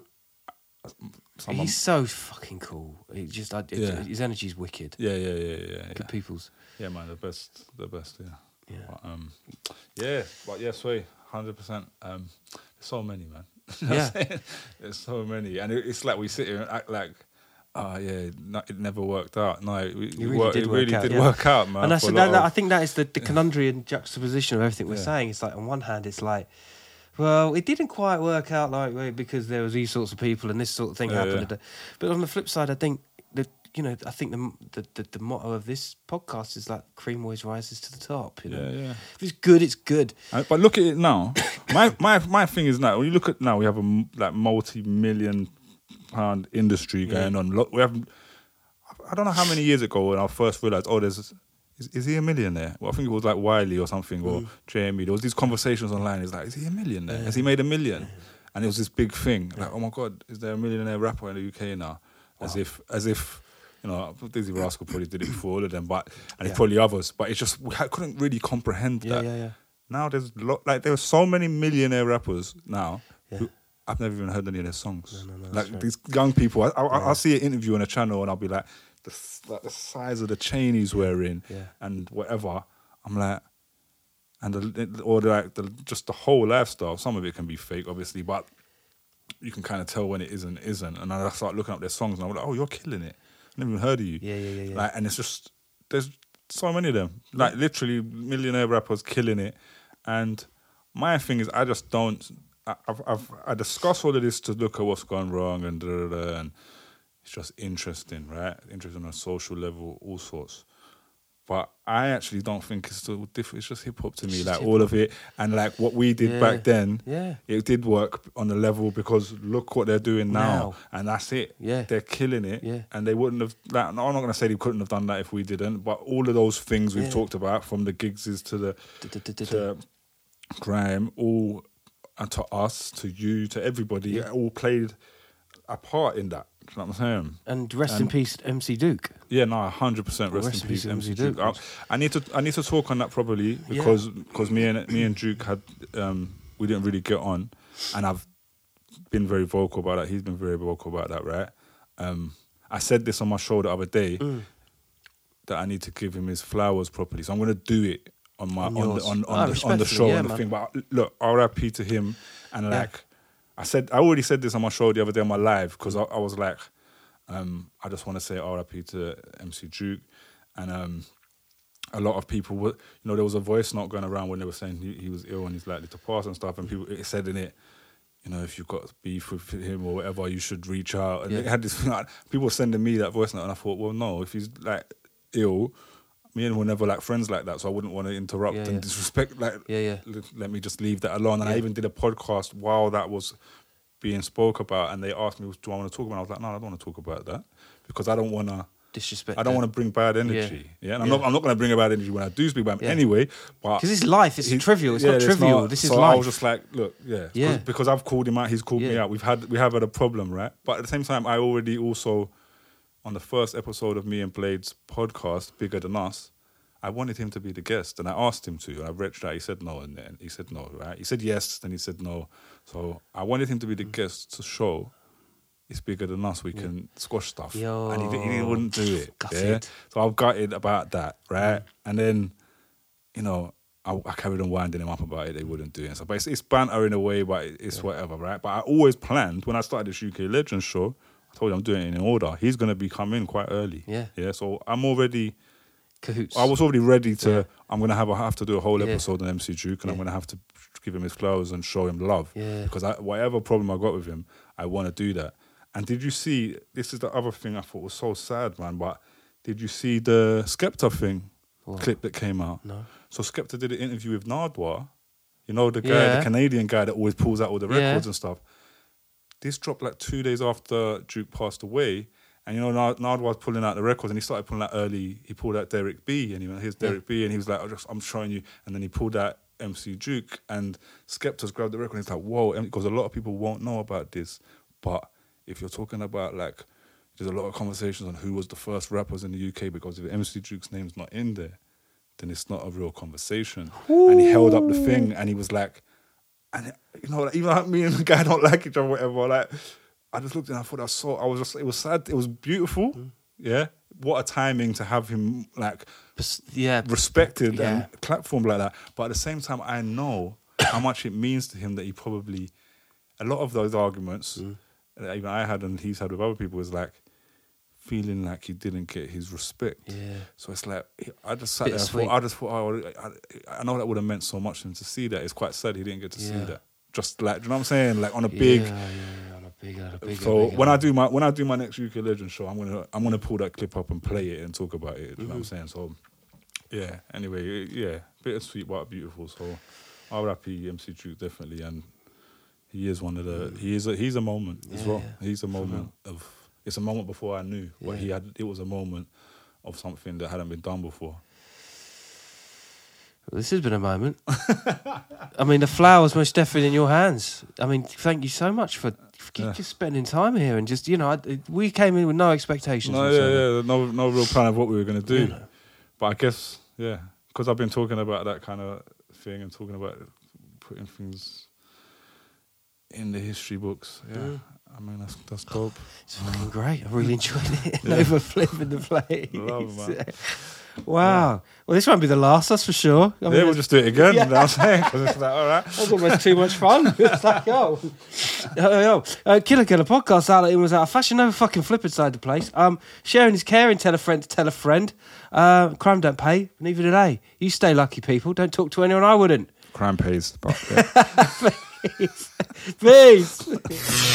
some He's so fucking cool. He just, I, it- Yeah. his energy's wicked. yeah, yeah, yeah, yeah, yeah. Good people's. Yeah, man, the best, the best, yeah. Yeah. But, um, yeah, but yeah, Sway, hundred percent. Um, there's so many, man. You Yeah. know what I'm saying? There's so many, and it, it's like we sit here and act like, oh yeah, no, it never worked out. No, it, it, really worked, did it work really out, did yeah. work out, man. And that's for a that, lot that, of- I think that is the, the conundrum and juxtaposition of everything we're Yeah. saying. It's like on one hand, it's like, well, it didn't quite work out like way because there was these sorts of people and this sort of thing Yeah, happened. yeah. But on the flip side, I think that you know, I think the the, the the motto of this podcast is like cream always rises to the top. You know, Yeah, yeah. if it's good, it's good. Uh, But look at it now. my my my thing is now when you look at now we have a m- like multi-million pound industry going on. Look, we have. I don't know how many years ago when I first realized, oh, there's. Is, is he a millionaire? Well, I think it was like Wiley or something or Mm. Jamie. There was these conversations online. It's like, is he a millionaire? Has he made a million? And it was this big thing. Like, oh my God, is there a millionaire rapper in the U K now? As if, as if, you know, Dizzy Rascal probably did it before all of them, but and Yeah. it's probably others. But it's just we ha- couldn't really comprehend Yeah, that. yeah, yeah. Now there's lo- like there are so many millionaire rappers now. Yeah. Who I've never even heard any of their songs. No, no, no, like that's right. these young people, I, I, I'll see an interview on a channel and I'll be like, the s- like the size of the chain he's wearing Yeah. and whatever. I'm like, and the, or the, like the just the whole lifestyle. Some of it can be fake, obviously, but you can kind of tell when it isn't, isn't. And I start looking up their songs and I'm like, oh, you're killing it. I never even heard of you. Yeah, yeah, yeah, yeah. Like, and it's just there's so many of them, like literally millionaire rappers killing it. And my thing is, I just don't. I- I've, I've I discuss all of this to look at what's gone wrong and da, da, da, and it's just interesting, right? Interesting on a social level, all sorts. But I actually don't think it's so different. It's just hip hop to me, just like hip all of it, and like what we did Yeah. back then. Yeah. It did work on the level because look what they're doing now, Now. and that's it. Yeah. They're killing it. Yeah. And they wouldn't have. Like, I'm not going to say they couldn't have done that if we didn't, but all of those things we've Yeah. talked about, from the Giggses to the Du-du-du-du-du. to grime, all and to us, to you, to everybody, all played a part in that. You know what I'm saying? And rest in And- peace, M C Duke. Yeah, no, hundred percent. Rest in peace, M C Duke. I, I need to, I need to talk on that probably because because me and me and Duke had, um, we didn't really get on, and I've been very vocal about that. He's been very vocal about that, right? Um, I said this on my show the other day Mm. that I need to give him his flowers properly, so I'm gonna do it on my On on, yours. the on, Ah, on, the, on the respectfully, show yeah, and the man. thing. But look, R I P to him, and Yeah. like I said, I already said this on my show the other day on my live because I, I was like. Um, I just want to say R I P to M C Duke, and um, a lot of people were, you know, there was a voice note going around when they were saying he, he was ill and he's likely to pass and stuff, and people it said in it, you know, if you've got beef with him or whatever, you should reach out. And Yeah. it had this thing, like, people were sending me that voice note, and I thought, well, no, if he's like ill, me and him were never like friends like that, so I wouldn't want to interrupt Yeah, and yeah. disrespect. Like, Yeah, yeah. let, let me just leave that alone. And I Yeah. even did a podcast while that was being spoke about, and they asked me, do I want to talk about it? I was like, no, I don't want to talk about that because I don't want to disrespect. I don't want to bring bad energy. Yeah, and I'm Yeah. not. I'm not going to bring a bad energy when I do speak about him Yeah. anyway. But because it's life. It's he- trivial. It's yeah, not trivial. not- This is so life. I was just like, look, yeah, Yeah. because, because I've called him out. He's called me Yeah. out. We've had we have had a problem, right? But at the same time, I already also on the first episode of me and Blade's podcast, Bigger Than Us, I wanted him to be the guest, and I asked him to. And I reached out. He said no, and then he said no, right? He said yes, then he said no. So I wanted him to be the guest to show it's bigger than us. We can squash stuff, Yo. and he, he wouldn't do it. Gutted. Yeah, so I'm gutted about that, right? And then, you know, I, I carried on winding him up about it. They wouldn't do it. So, but it's, it's banter in a way, but it's whatever, right? But I always planned when I started this U K Legends show. I told you I'm doing it in order. He's going to be coming quite early. Yeah. yeah. So I'm already. Cahoots. I was already ready to. Yeah. I'm gonna have a, have to do a whole Yeah. episode on M C Duke, and I'm Yeah. gonna have to give him his flowers and show him love. Yeah. Because I, whatever problem I got with him, I want to do that. And did you see? This is the other thing I thought was so sad, man. But did you see the Skepta thing What? clip that came out? No. So Skepta did an interview with Nardwar. You know the guy, Yeah. the Canadian guy that always pulls out all the Yeah. records and stuff. This dropped like two days after Duke passed away. And you know, Nard- Nardwar's pulling out the records, and he started pulling out early. He pulled out Derek B, and he went, "Here's Derek B," and he was like, "I'm just, I'm showing you." And then he pulled out M C Duke, and Skepta's grabbed the record, and he's like, "Whoa!" Because a lot of people won't know about this, but if you're talking about like, there's a lot of conversations on who was the first rappers in the U K, because if M C Duke's name's not in there, then it's not a real conversation. And he held up the thing, and he was like, and you know, like, even like me and the guy don't like each other, whatever, like. I just looked and I thought I saw. I was just. It was sad. It was beautiful. Mm. Yeah. What a timing to have him like Pers- yeah. respected Yeah. and platformed like that. But at the same time, I know how much it means to him that he probably a lot of those arguments Mm. that even I had and he's had with other people is like feeling like he didn't get his respect. Yeah. So it's like I just sat there. And Bittersweet. thought, I just thought. Oh, I, I know that would have meant so much to him to see that. It's quite sad he didn't get to see Yeah. that. Just like, do you know what I'm saying? Like on a big. Yeah, yeah, yeah, on a big, on a big. So big, when I do my when I do my next U K Legends show, I'm gonna I'm gonna pull that clip up and play it and talk about it. You know what I'm saying? So yeah. Anyway, yeah, bittersweet but beautiful. So R I P M C Duke definitely, and he is one of the he is a, he's a moment as Yeah, well. yeah. He's a moment of it's a moment before I knew what Yeah. he had. It was a moment of something that hadn't been done before. Well, this has been a moment. I mean, the flower's most definitely in your hands. I mean, thank you so much for, for Yeah. just spending time here and just, you know, I, we came in with no expectations. No, whatsoever. yeah, yeah, no, no real plan of what we were gonna do. You know. But I guess, yeah, because I've been talking about that kind of thing and talking about putting things in the history books. Yeah, Mm. I mean that's that's dope. It's fucking great. I really enjoyed it. Over flipping the place. Love, man. Wow. Well, this won't be the last, that's for sure. I mean, Yeah, we'll just do it again. Yeah. You know what I'm saying? 'Cause it's like, all right. that was almost too much fun. It's like, yo. yo, yo. Uh, Killer Killer podcast out. It was out of fashion. Never fucking flip inside the place. Um, sharing is caring. Tell a friend to tell a friend. Uh, crime don't pay. Neither do they. You stay lucky, people. Don't talk to anyone I wouldn't. Crime pays. But, yeah. Peace. Peace.